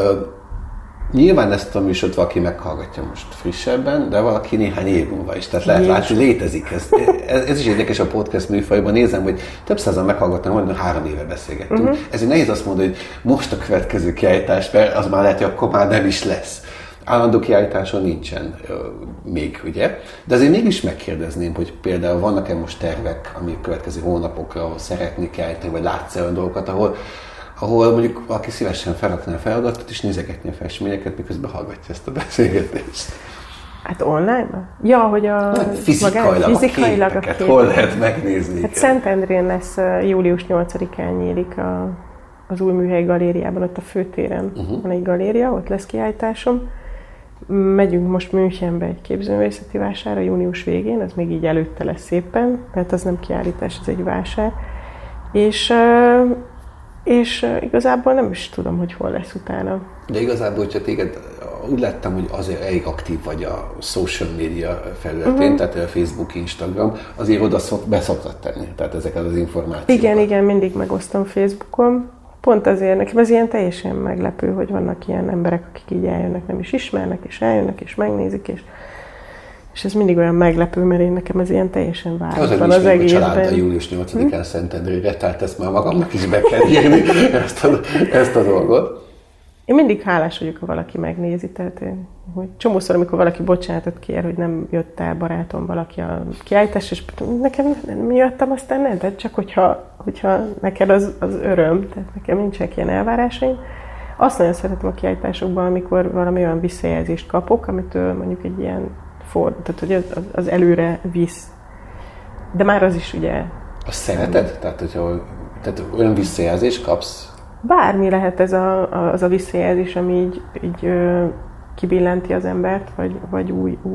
Nyilván ezt a műsort valaki meghallgatja most frissebben, de valaki néhány év múlva is. Tehát lehet látni, létezik ez is érdekes a podcast műfajban. Nézem, hogy több százan meghallgatnak, majdnem 3 éve beszélgettünk. Ezért nehéz azt mondani, hogy most a következő kiállítás, mert az már lehet, hogy akkor már nem is lesz. Állandó kiállításon nincsen még, ugye? De azért mégis megkérdezném, hogy például vannak-e most tervek, ami a következő hónapokra, ahol szeretnék kiállítani, vagy látsz olyan dolgokat, ahol mondjuk valaki szívesen felrakná a feladatot, és nézegetni a festményeket, miközben hallgatja ezt a beszélgetést. Hát online-ban? Ja, hogy fizikailag a képeket hol lehet megnézni? Hát Szentendrén lesz, július 8-án nyílik az Új Műhely Galériában, ott a főtéren van egy galéria, ott lesz kiállításom. Megyünk most Münchenbe egy képzőművészeti vásárra június végén, ez még így előtte lesz szépen, mert az nem kiállítás, ez egy vásár. És és igazából nem is tudom, hogy hol lesz utána. De igazából, hogyha téged úgy láttam, hogy azért elég aktív vagy a social media felületén, tehát a Facebook, Instagram, azért oda beszoktad tenni, tehát ezeket az információkat. Igen, mindig megosztom Facebookon. Pont azért nekem ez ilyen teljesen meglepő, hogy vannak ilyen emberek, akik így eljönnek, nem is ismernek, és eljönnek, és megnézik, és ez mindig olyan meglepő, mert nekem ez ilyen teljesen váratlan az egészben. A családdal július 8-án Szentendrére, tehát ezt már magamnak is be kell írni, ezt a dolgot. Én mindig hálás vagyok, ha valaki megnézi, tehát hogy csomószor, amikor valaki bocsánatot kér, hogy nem jött el barátom valaki a kiállítás, és nekem nem jöttem, aztán nem, tehát csak hogyha neked az öröm, tehát nekem nincsenek ilyen elvárásaim. Azt nagyon szeretem a kiállításokban, amikor valami olyan visszajelzést kapok, amitől mondjuk egy ilyen tehát hogy az előre visz. De már az is ugye... Azt szereted? Tehát olyan visszajelzést kapsz? Bármi lehet ez az a visszajelzés, ami így kibillenti az embert, vagy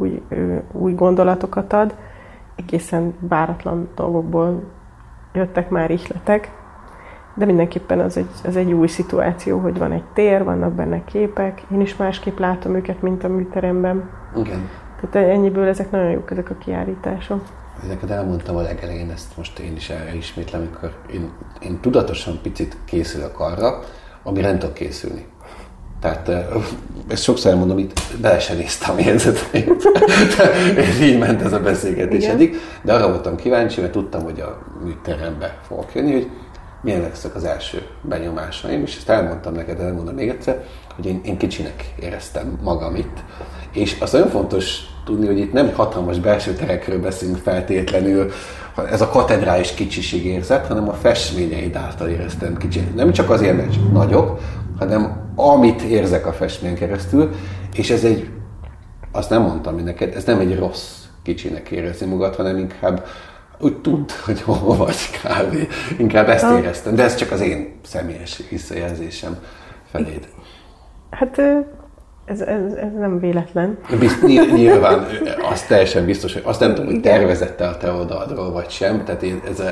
új gondolatokat ad. Egészen váratlan dolgokból jöttek már ihletek, de mindenképpen az egy új szituáció, hogy van egy tér, vannak benne képek, én is másképp látom őket, mint a műteremben. Igen. Tehát ennyiből ezek nagyon jók, ezek a kiállítások. Ezeket elmondtam a legelején, ezt most én is elismétlem, amikor én tudatosan picit készülök arra, amire nem tudok készülni. Tehát ezt sokszor elmondom, itt bele sem néztem a jegyzeteit. És így ment ez a beszélgetés eddig. De arra voltam kíváncsi, mert tudtam, hogy a műterembe fogok jönni, hogy milyen lesznek az első benyomásaim, és ezt elmondtam neked, elmondom még egyszer, hogy én kicsinek éreztem magam itt. És az nagyon fontos tudni, hogy itt nem hatalmas belső terekről beszélünk feltétlenül, ez a katedrális kicsiség érzet, hanem a festményeid által éreztem kicsit. Nem csak azért, mert nagyok, hanem amit érzek a festményen keresztül, és ez azt nem mondtam neked, ez nem egy rossz kicsinek érezni magad, hanem inkább úgy tudd, hogy hol vagy kb. Inkább ezt éreztem, de ez csak az én személyes visszajelzésem feléd. Hát ez nem véletlen. Nyilván, az teljesen biztos, hogy azt nem tudom, hogy tervezette a te oldalról, vagy sem, tehát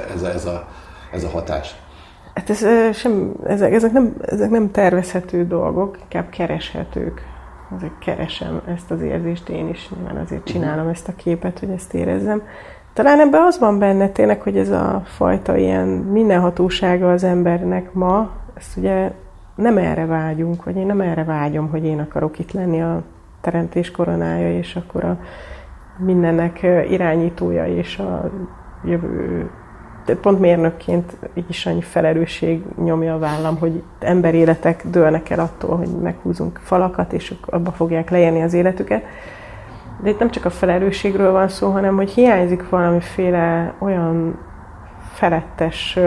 ez a hatás. Hát ezek nem tervezhető dolgok, inkább kereshetők. Keresem ezt az érzést én is, nyilván azért csinálom ezt a képet, hogy ezt érezzem. Talán ebben az van benne tényleg, hogy ez a fajta ilyen mindenhatósága az embernek ma, ezt ugye nem erre vágyunk, vagy én nem erre vágyom, hogy én akarok itt lenni a teremtés koronája, és akkor a mindennek irányítója, és a jövő. De pont mérnökként így is annyi felelősség nyomja a vállam, hogy emberéletek dőlnek el attól, hogy meghúzunk falakat, és abba fogják leélni az életüket. De itt nem csak a felelősségről van szó, hanem hogy hiányzik valamiféle olyan felettes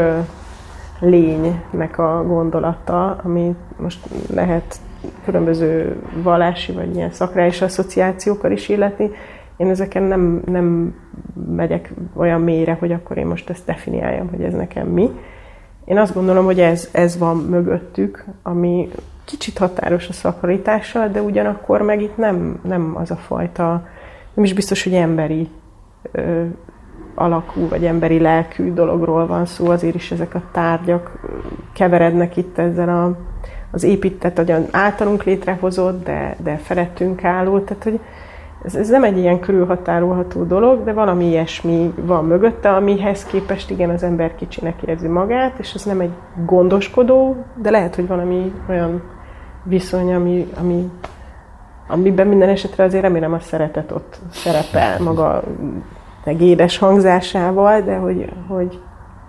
lénynek a gondolata, ami most lehet különböző vallási vagy ilyen szakrális asszociációkkal is illetni. Én ezeken nem megyek olyan mélyre, hogy akkor én most ezt definiáljam, hogy ez nekem mi. Én azt gondolom, hogy ez van mögöttük, ami kicsit határos a szakrálitással, de ugyanakkor meg itt nem az a fajta, nem is biztos, hogy emberi alakú, vagy emberi lelkű dologról van szó, azért is ezek a tárgyak keverednek itt ezzel az épített, általunk létrehozott, de felettünk álló, tehát hogy ez nem egy ilyen körülhatárolható dolog, de valami ilyesmi van mögötte, amihez képest igen, az ember kicsinek érzi magát, és ez nem egy gondoskodó, de lehet, hogy valami olyan viszony, amiben minden esetre azért remélem a szeretet ott szerepel maga meg édes hangzásával, de hogy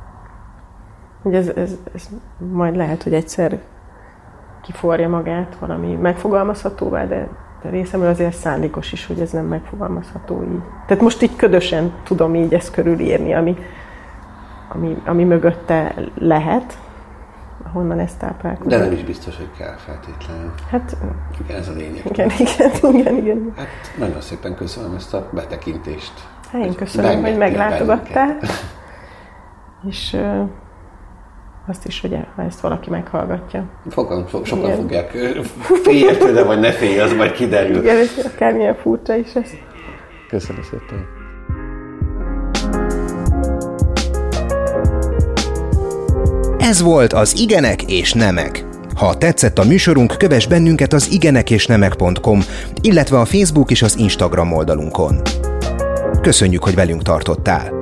ez majd lehet, hogy egyszer kiforja magát valami megfogalmazhatóvá, de részemről azért szándékos is, hogy ez nem megfogalmazható így. Tehát most így ködösen tudom így ezt körülírni, ami mögötte lehet, ahonnan ezt táplálkozik. De nem is biztos, hogy kell feltétlenül. Hát, igen, ez a lényeg. Igen. Hát nagyon szépen köszönöm ezt a betekintést. Hát én köszönöm, hogy meglátogattál. És azt is, hogy ha ezt valaki meghallgatja. Sokan fogják félj tőle, vagy ne félj, az majd kiderül. Igen, és akármilyen furcsa is ez. Köszönöm szépen. Ez volt az Igenek és Nemek. Ha tetszett a műsorunk, kövess bennünket az igenekésnemek.com, illetve a Facebook és az Instagram oldalunkon. Köszönjük, hogy velünk tartottál!